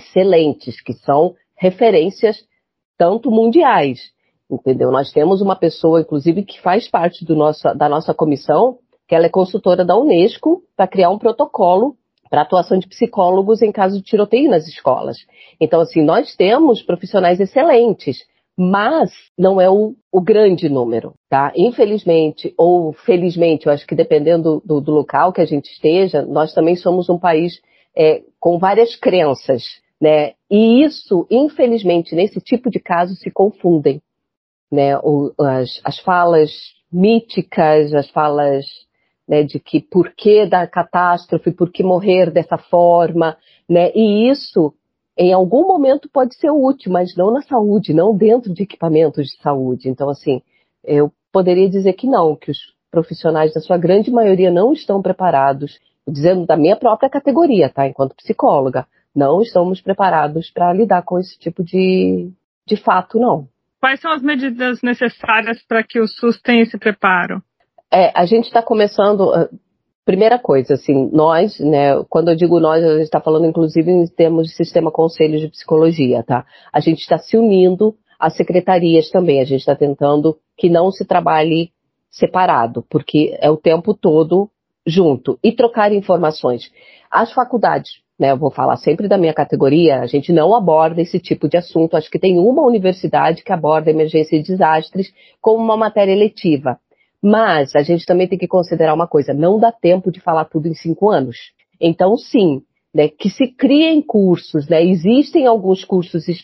que são referências tanto mundiais, entendeu? Nós temos uma pessoa, inclusive, que faz parte da nossa comissão, que ela é consultora da Unesco para criar um protocolo para atuação de psicólogos em caso de tiroteio nas escolas. Então, assim, nós temos profissionais excelentes, mas não é o grande número, tá? Infelizmente ou felizmente, eu acho que dependendo do local que a gente esteja, nós também somos um país com várias crenças, né? E isso, infelizmente, nesse tipo de caso se confundem, né? As falas míticas, as falas, né, de que por que da catástrofe, por que morrer dessa forma, né? E isso, em algum momento, pode ser útil, mas não na saúde, não dentro de equipamentos de saúde. Então, assim, eu poderia dizer que não, que os profissionais, da sua grande maioria, não estão preparados, dizendo da minha própria categoria, tá? Enquanto psicóloga, não estamos preparados para lidar com esse tipo de fato, não. Quais são as medidas necessárias para que o SUS tenha esse preparo? A gente está começando, primeira coisa, assim, nós, né, quando eu digo nós, a gente está falando inclusive em termos de sistema conselho de psicologia, tá? A gente está se unindo às secretarias também, a gente está tentando que não se trabalhe separado, porque é o tempo todo junto, e trocar informações. As faculdades, né, eu vou falar sempre da minha categoria, a gente não aborda esse tipo de assunto, acho que tem uma universidade que aborda emergência e desastres como uma matéria eletiva, mas a gente também tem que considerar uma coisa, não dá tempo de falar tudo em 5 anos. Então sim, né, que se criem cursos, né, existem alguns cursos de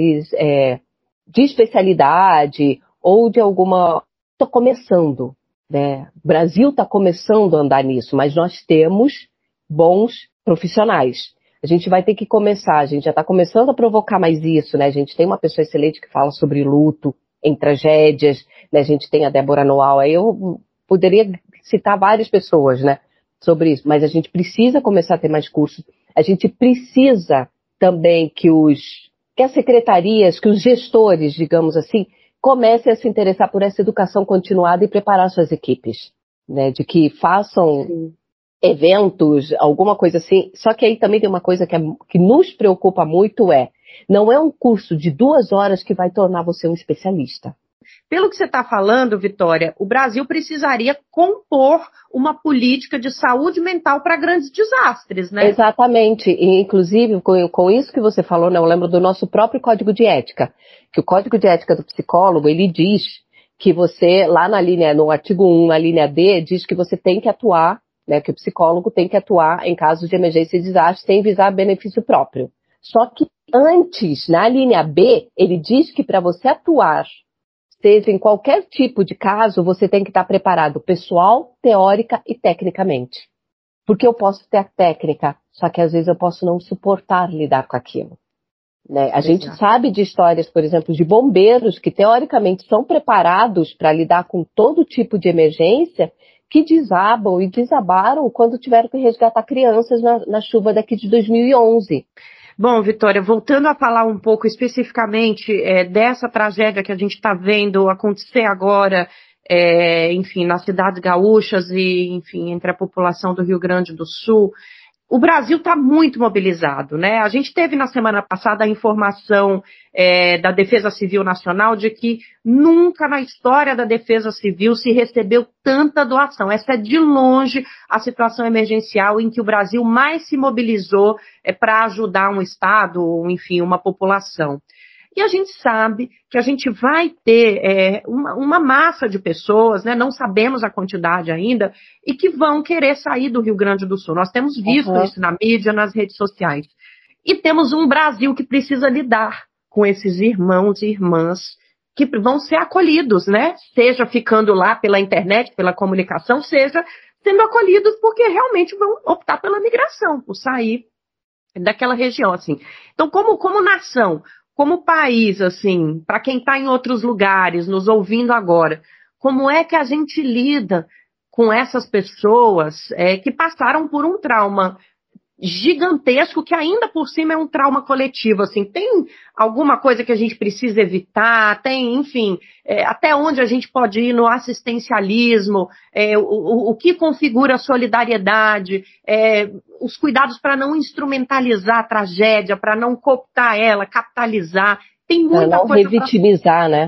especialidade ou de alguma... Estou começando, né, o Brasil está começando a andar nisso, mas nós temos bons profissionais. A gente vai ter que começar, a gente já está começando a provocar mais isso, né? A gente tem uma pessoa excelente que fala sobre luto em tragédias, né? A gente tem a Débora Noal, aí eu poderia citar várias pessoas, né, sobre isso, mas a gente precisa começar a ter mais cursos. A gente precisa também que as secretarias, que os gestores, digamos assim, comecem a se interessar por essa educação continuada e preparar suas equipes, né? De que façam... Sim. Eventos, alguma coisa assim, só que aí também tem uma coisa que nos preocupa muito, não é um curso de 2 horas que vai tornar você um especialista. Pelo que você está falando, Vitória, o Brasil precisaria compor uma política de saúde mental para grandes desastres, né? Exatamente, e inclusive com isso que você falou, né, eu lembro do nosso próprio Código de Ética, que o Código de Ética do psicólogo, ele diz que você, lá no artigo 1, na linha D, diz que você tem que atuar, né, que o psicólogo tem que atuar em casos de emergência e desastre sem visar benefício próprio. Só que antes, na linha B, ele diz que para você atuar, seja em qualquer tipo de caso, você tem que estar preparado pessoal, teórica e tecnicamente. Porque eu posso ter a técnica, só que às vezes eu posso não suportar lidar com aquilo. Né? A gente sabe de histórias, por exemplo, de bombeiros que teoricamente são preparados para lidar com todo tipo de emergência, que desabam e desabaram quando tiveram que resgatar crianças na chuva daqui de 2011. Bom, Vitória, voltando a falar um pouco especificamente dessa tragédia que a gente está vendo acontecer agora, enfim, nas cidades gaúchas e, enfim, entre a população do Rio Grande do Sul, o Brasil está muito mobilizado, né? A gente teve na semana passada a informação da Defesa Civil Nacional de que nunca na história da Defesa Civil se recebeu tanta doação. Essa é de longe a situação emergencial em que o Brasil mais se mobilizou para ajudar um estado, enfim, uma população. E a gente sabe que a gente vai ter uma massa de pessoas, né, não sabemos a quantidade ainda, e que vão querer sair do Rio Grande do Sul. Nós temos visto isso na mídia, nas redes sociais. E temos um Brasil que precisa lidar com esses irmãos e irmãs que vão ser acolhidos, né? Seja ficando lá pela internet, pela comunicação, seja sendo acolhidos porque realmente vão optar pela migração, por sair daquela região, assim. Então, como nação, como país, assim, para quem está em outros lugares, nos ouvindo agora, como é que a gente lida com essas pessoas que passaram por um trauma gigantesco, que ainda por cima é um trauma coletivo, assim, tem alguma coisa que a gente precisa evitar, tem, enfim, até onde a gente pode ir no assistencialismo, o que configura a solidariedade, os cuidados para não instrumentalizar a tragédia, para não cooptar ela, capitalizar, tem muita coisa. Para não revitimizar, né?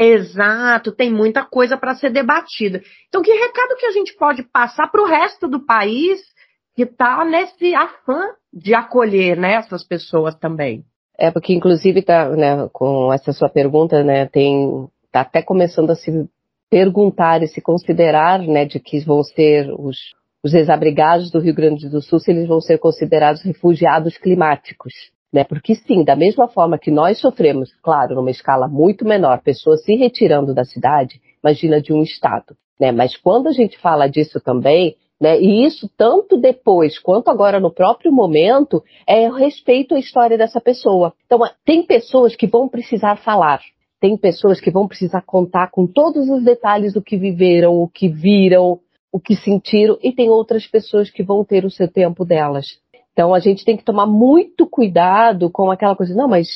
Exato, tem muita coisa para ser debatida. Então, que recado que a gente pode passar para o resto do país que está nesse afã de acolher, né, essas pessoas também? Porque inclusive tá, né, com essa sua pergunta, né, tá até começando a se perguntar e se considerar, né, de que vão ser os desabrigados do Rio Grande do Sul, se eles vão ser considerados refugiados climáticos, né? Porque sim, da mesma forma que nós sofremos, claro, numa escala muito menor, pessoas se retirando da cidade, imagina de um estado, né? Mas quando a gente fala disso também, né, e isso tanto depois quanto agora no próprio momento, é respeito à história dessa pessoa. Então, tem pessoas que vão precisar falar, tem pessoas que vão precisar contar com todos os detalhes do que viveram, o que viram, o que sentiram, e tem outras pessoas que vão ter o seu tempo delas. Então, a gente tem que tomar muito cuidado com aquela coisa, não, mas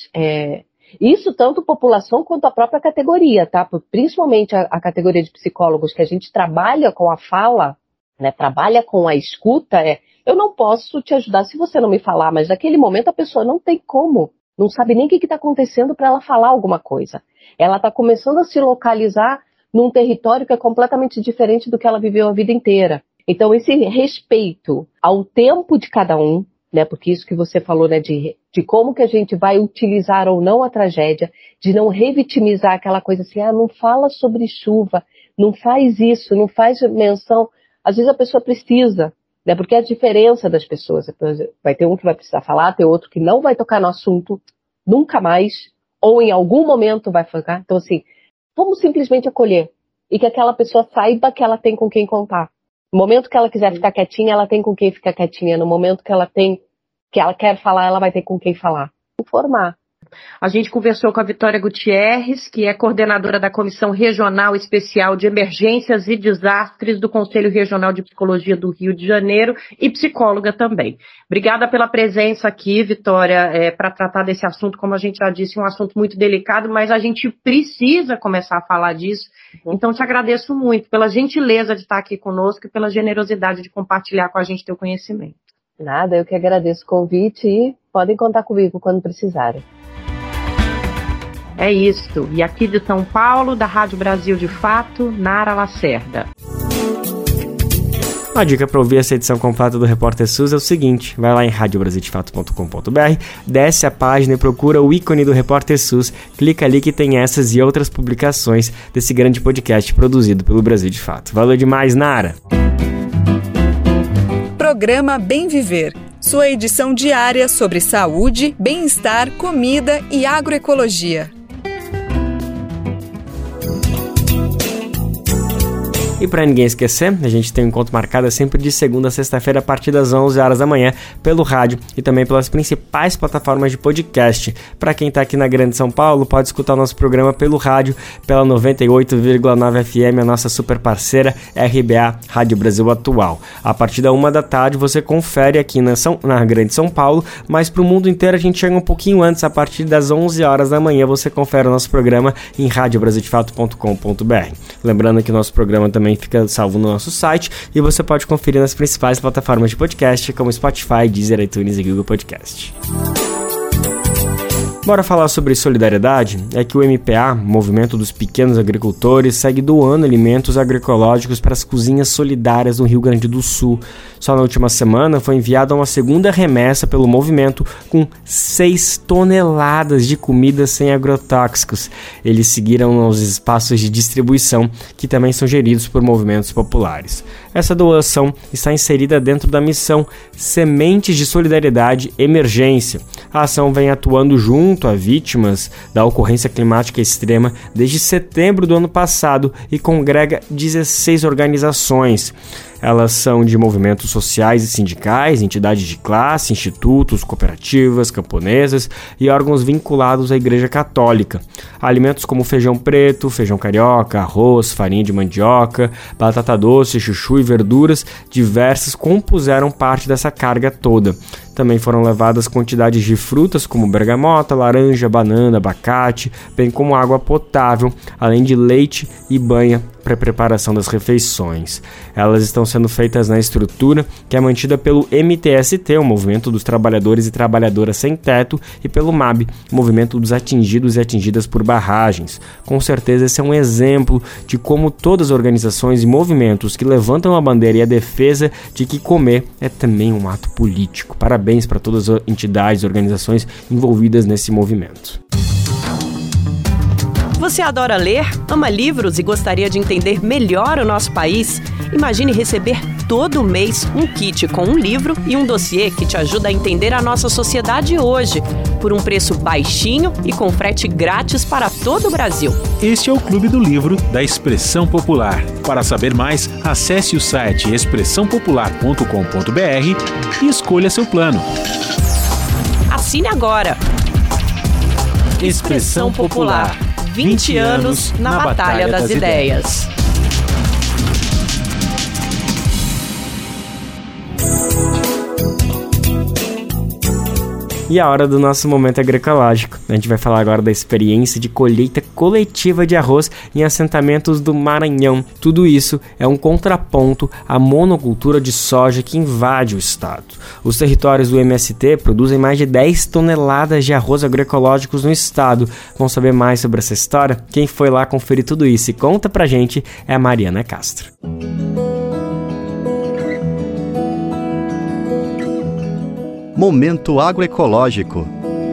isso tanto a população quanto a própria categoria, tá? Principalmente a categoria de psicólogos, que a gente trabalha com a fala, né, trabalha com a escuta, eu não posso te ajudar se você não me falar, mas naquele momento a pessoa não tem como, não sabe nem o que está acontecendo para ela falar alguma coisa. Ela está começando a se localizar num território que é completamente diferente do que ela viveu a vida inteira. Então, esse respeito ao tempo de cada um, né, porque isso que você falou, né, de como que a gente vai utilizar ou não a tragédia, de não revitimizar aquela coisa assim, não fala sobre chuva, não faz isso, não faz menção. Às vezes a pessoa precisa, né, porque é a diferença das pessoas. Vai ter um que vai precisar falar, tem outro que não vai tocar no assunto nunca mais, ou em algum momento vai focar. Então, assim, vamos simplesmente acolher e que aquela pessoa saiba que ela tem com quem contar. No momento que ela quiser ficar quietinha, ela tem com quem ficar quietinha. No momento que ela quer falar, ela vai ter com quem falar. Informar. A gente conversou com a Vitória Gutierrez, que é coordenadora da Comissão Regional Especial de Emergências e Desastres do Conselho Regional de Psicologia do Rio de Janeiro e psicóloga também. Obrigada pela presença aqui, Vitória, para tratar desse assunto, como a gente já disse, um assunto muito delicado, mas a gente precisa começar a falar disso. Então, te agradeço muito pela gentileza de estar aqui conosco e pela generosidade de compartilhar com a gente teu conhecimento. Nada, eu que agradeço o convite e podem contar comigo quando precisarem. É isso. E aqui de São Paulo, da Rádio Brasil de Fato, Nara Lacerda. Uma dica para ouvir essa edição completa do Repórter SUS é o seguinte: vai lá em radiobrasildefato.com.br, desce a página e procura o ícone do Repórter SUS, clica ali que tem essas e outras publicações desse grande podcast produzido pelo Brasil de Fato. Valeu demais, Nara! Programa Bem Viver, sua edição diária sobre saúde, bem-estar, comida e agroecologia. E para ninguém esquecer, a gente tem um encontro marcado sempre de segunda a sexta-feira a partir das 11 horas da manhã pelo rádio e também pelas principais plataformas de podcast. Para quem está aqui na Grande São Paulo, pode escutar o nosso programa pelo rádio, pela 98,9 FM, a nossa super parceira RBA, Rádio Brasil Atual. A partir da 1 da tarde você confere aqui na Grande São Paulo, mas para o mundo inteiro a gente chega um pouquinho antes, a partir das 11 horas da manhã você confere o nosso programa em radiobrasildefato.com.br. Lembrando que o nosso programa também fica salvo no nosso site e você pode conferir nas principais plataformas de podcast como Spotify, Deezer, iTunes e Google Podcast. Bora falar sobre solidariedade? É que o MPA, Movimento dos Pequenos Agricultores, segue doando alimentos agroecológicos para as cozinhas solidárias do Rio Grande do Sul. Só na última semana foi enviada uma segunda remessa pelo movimento com 6 toneladas de comida sem agrotóxicos. Eles seguiram os espaços de distribuição, que também são geridos por movimentos populares. Essa doação está inserida dentro da missão Sementes de Solidariedade Emergência. A ação vem atuando junto a vítimas da ocorrência climática extrema desde setembro do ano passado e congrega 16 organizações. Elas são de movimentos sociais e sindicais, entidades de classe, institutos, cooperativas, camponesas e órgãos vinculados à Igreja Católica. Alimentos como feijão preto, feijão carioca, arroz, farinha de mandioca, batata doce, chuchu e verduras diversas compuseram parte dessa carga toda. Também foram levadas quantidades de frutas como bergamota, laranja, banana, abacate, bem como água potável, além de leite e banha para a preparação das refeições. Elas estão sendo feitas na estrutura que é mantida pelo MTST, o Movimento dos Trabalhadores e Trabalhadoras Sem Teto, e pelo MAB, o Movimento dos Atingidos e Atingidas por Barragens. Com certeza esse é um exemplo de como todas as organizações e movimentos que levantam a bandeira e a defesa de que comer é também um ato político. Parabéns para todas as entidades e organizações envolvidas nesse movimento. Você adora ler, ama livros e gostaria de entender melhor o nosso país? Imagine receber todo mês um kit com um livro e um dossiê que te ajuda a entender a nossa sociedade hoje, por um preço baixinho e com frete grátis para todo o Brasil. Este é o Clube do Livro da Expressão Popular. Para saber mais, acesse o site expressãopopular.com.br e escolha seu plano. Assine agora! Expressão Popular. 20 anos na Batalha das Ideias. E a hora do nosso momento agroecológico. A gente vai falar agora da experiência de colheita coletiva de arroz em assentamentos do Maranhão. Tudo isso é um contraponto à monocultura de soja que invade o estado. Os territórios do MST produzem mais de 10 toneladas de arroz agroecológicos no estado. Vamos saber mais sobre essa história? Quem foi lá conferir tudo isso e conta pra gente é a Mariana Castro. Momento agroecológico.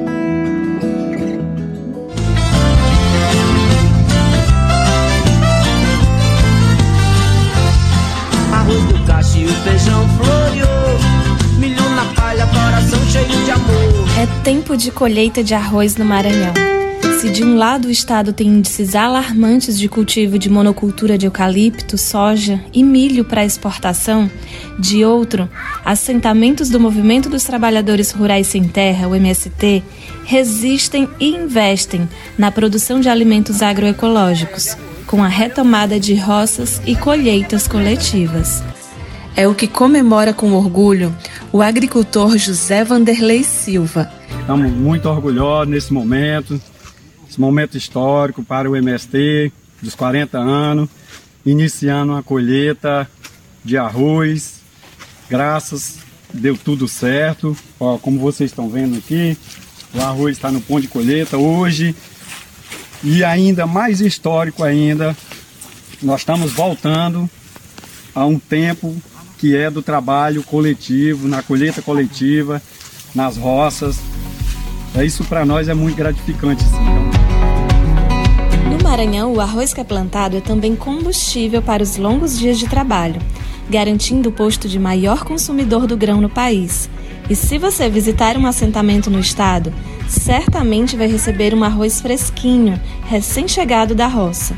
Arroz do cacho e o feijão floreou, milho na palha, coração cheio de amor. É tempo de colheita de arroz no Maranhão. Se de um lado o estado tem índices alarmantes de cultivo de monocultura de eucalipto, soja e milho para exportação, de outro, assentamentos do Movimento dos Trabalhadores Rurais Sem Terra, o MST, resistem e investem na produção de alimentos agroecológicos, com a retomada de roças e colheitas coletivas. É o que comemora com orgulho o agricultor José Vanderlei Silva. Estamos muito orgulhosos nesse momento. Esse momento histórico para o MST, dos 40 anos, iniciando a colheita de arroz. Graças, deu tudo certo. Ó, como vocês estão vendo aqui, o arroz está no ponto de colheita hoje. E ainda mais histórico ainda, nós estamos voltando a um tempo que é do trabalho coletivo, na colheita coletiva, nas roças. Isso para nós é muito gratificante, sim. No Maranhão, o arroz que é plantado é também combustível para os longos dias de trabalho, garantindo o posto de maior consumidor do grão no país. E se você visitar um assentamento no estado, certamente vai receber um arroz fresquinho, recém-chegado da roça.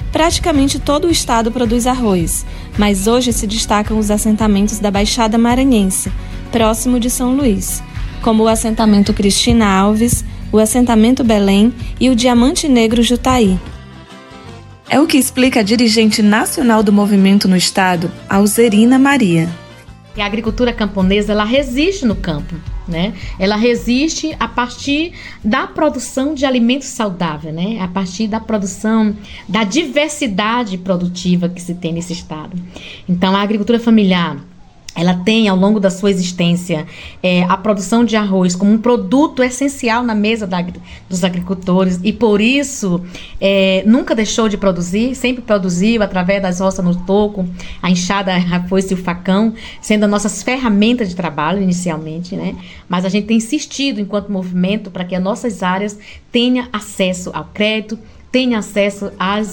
praticamente todo o estado produz arroz, mas hoje se destacam os assentamentos da Baixada Maranhense, próximo de São Luís, como o assentamento Cristina Alves, o assentamento Belém e o Diamante Negro Jutaí. É o que explica a dirigente nacional do movimento no estado, Alzerina Maria. A agricultura camponesa, ela resiste no campo, né? Ela resiste a partir da produção de alimentos saudáveis, né? A partir da produção, da diversidade produtiva que se tem nesse estado. Então, a agricultura familiar, ela tem, ao longo da sua existência, a produção de arroz como um produto essencial na mesa dos agricultores e, por isso, nunca deixou de produzir, sempre produziu através das roças no toco, a enxada, a foice e o facão, sendo as nossas ferramentas de trabalho inicialmente, né? Mas a gente tem insistido, enquanto movimento, para que as nossas áreas tenham acesso ao crédito, tenham acesso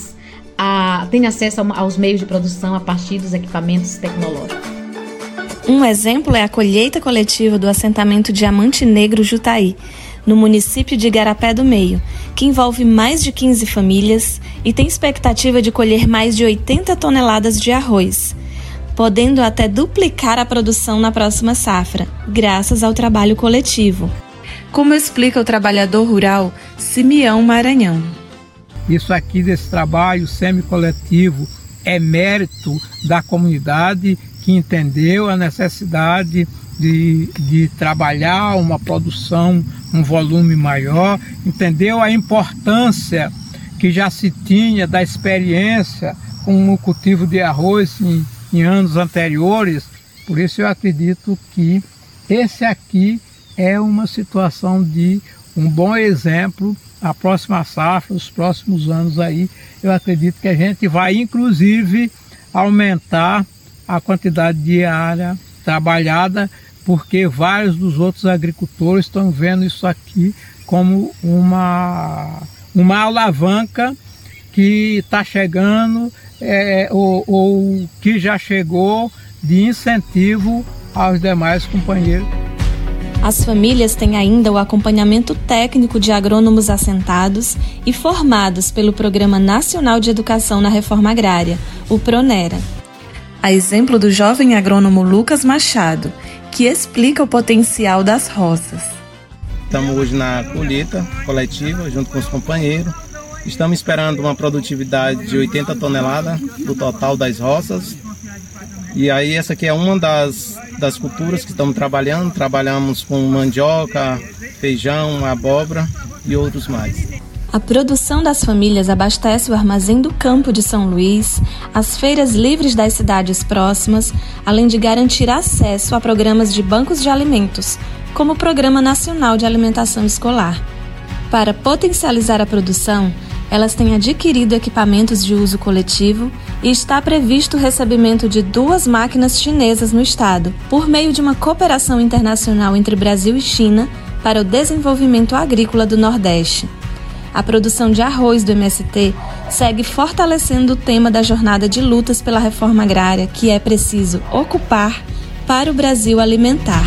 aos meios de produção a partir dos equipamentos tecnológicos. Um exemplo é a colheita coletiva do assentamento Diamante Negro Jutaí, no município de Igarapé do Meio, que envolve mais de 15 famílias e tem expectativa de colher mais de 80 toneladas de arroz, podendo até duplicar a produção na próxima safra, graças ao trabalho coletivo. Como explica o trabalhador rural Simeão Maranhão. Isso aqui desse trabalho semi-coletivo é mérito da comunidade que entendeu a necessidade de trabalhar uma produção, um volume maior, entendeu a importância que já se tinha da experiência com o cultivo de arroz em anos anteriores. Por isso eu acredito que esse aqui é uma situação de um bom exemplo. A próxima safra, os próximos anos aí, eu acredito que a gente vai inclusive aumentar a quantidade de área trabalhada, porque vários dos outros agricultores estão vendo isso aqui como uma alavanca que está chegando ou que já chegou de incentivo aos demais companheiros. As famílias têm ainda o acompanhamento técnico de agrônomos assentados e formados pelo Programa Nacional de Educação na Reforma Agrária, o PRONERA. A exemplo do jovem agrônomo Lucas Machado, que explica o potencial das roças. Estamos hoje na colheita coletiva, junto com os companheiros. Estamos esperando uma produtividade de 80 toneladas do total das roças. E aí essa aqui é uma das culturas que estamos trabalhando. Trabalhamos com mandioca, feijão, abóbora e outros mais. A produção das famílias abastece o Armazém do Campo de São Luís, as feiras livres das cidades próximas, além de garantir acesso a programas de bancos de alimentos, como o Programa Nacional de Alimentação Escolar. Para potencializar a produção, elas têm adquirido equipamentos de uso coletivo e está previsto o recebimento de 2 máquinas chinesas no estado, por meio de uma cooperação internacional entre Brasil e China para o desenvolvimento agrícola do Nordeste. A produção de arroz do MST segue fortalecendo o tema da jornada de lutas pela reforma agrária, que é preciso ocupar para o Brasil alimentar.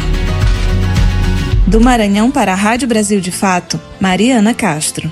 Do Maranhão para a Rádio Brasil de Fato, Mariana Castro.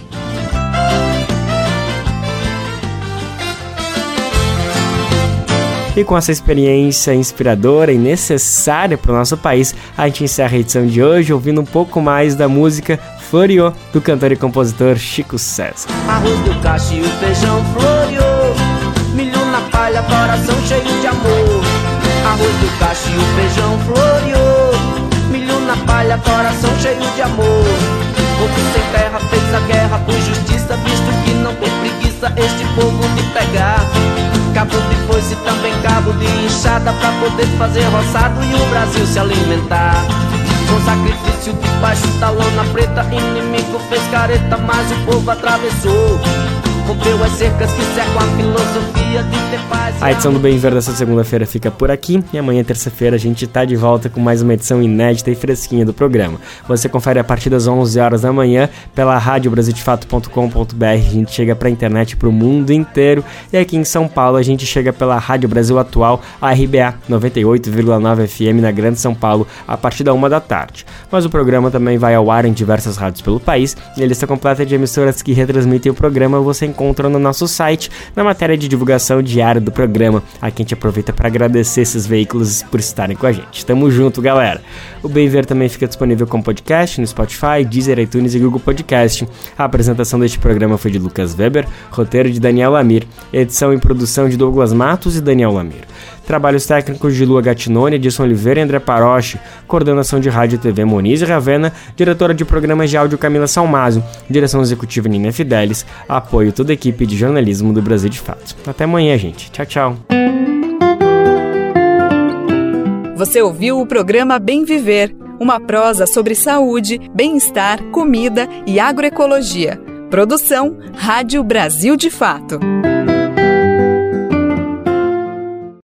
E com essa experiência inspiradora e necessária para o nosso país, a gente encerra a edição de hoje ouvindo um pouco mais da música Floreou, do cantor e compositor Chico César. Arroz do cacho e o feijão floreou, milho na palha, coração cheio de amor. Arroz do cacho e o feijão floreou, milho na palha, coração cheio de amor. Povo sem terra fez a guerra por justiça, visto que não tem preguiça este povo de pegar. Cabo de foice, também cabo de enxada, pra poder fazer roçado e o Brasil se alimentar. Com sacrifício debaixo da lona preta, inimigo fez careta, mas o povo atravessou. Rompeu as cercas que cercam a filosofia de ter paz. A edição do Bem Ver dessa segunda-feira fica por aqui e amanhã, terça-feira, a gente tá de volta com mais uma edição inédita e fresquinha do programa. Você confere a partir das 11 horas da manhã pela radiobrasildefato.com.br. A gente chega pra internet pro mundo inteiro e aqui em São Paulo a gente chega pela Rádio Brasil Atual, a RBA 98,9 FM na Grande São Paulo, a partir da 1 da tarde. Mas o programa também vai ao ar em diversas rádios pelo país e a lista completa de emissoras que retransmitem o programa você encontram no nosso site, na matéria de divulgação diária do programa. Aqui a gente aproveita para agradecer esses veículos por estarem com a gente. Tamo junto, galera! O Bem Viver também fica disponível como podcast no Spotify, Deezer, iTunes e Google Podcast. A apresentação deste programa foi de Lucas Weber, roteiro de Daniel Lamir, edição e produção de Douglas Matos e Daniel Lamir. Trabalhos técnicos de Lua Gattinone, Edson Oliveira e André Paroche, coordenação de rádio e TV Moniz e Ravena, diretora de programas de áudio Camila Salmazo, direção executiva Nina Fidelis, apoio toda a equipe de jornalismo do Brasil de Fato. Até amanhã, gente. Tchau, tchau. Você ouviu o programa Bem Viver, uma prosa sobre saúde, bem-estar, comida e agroecologia. Produção Rádio Brasil de Fato.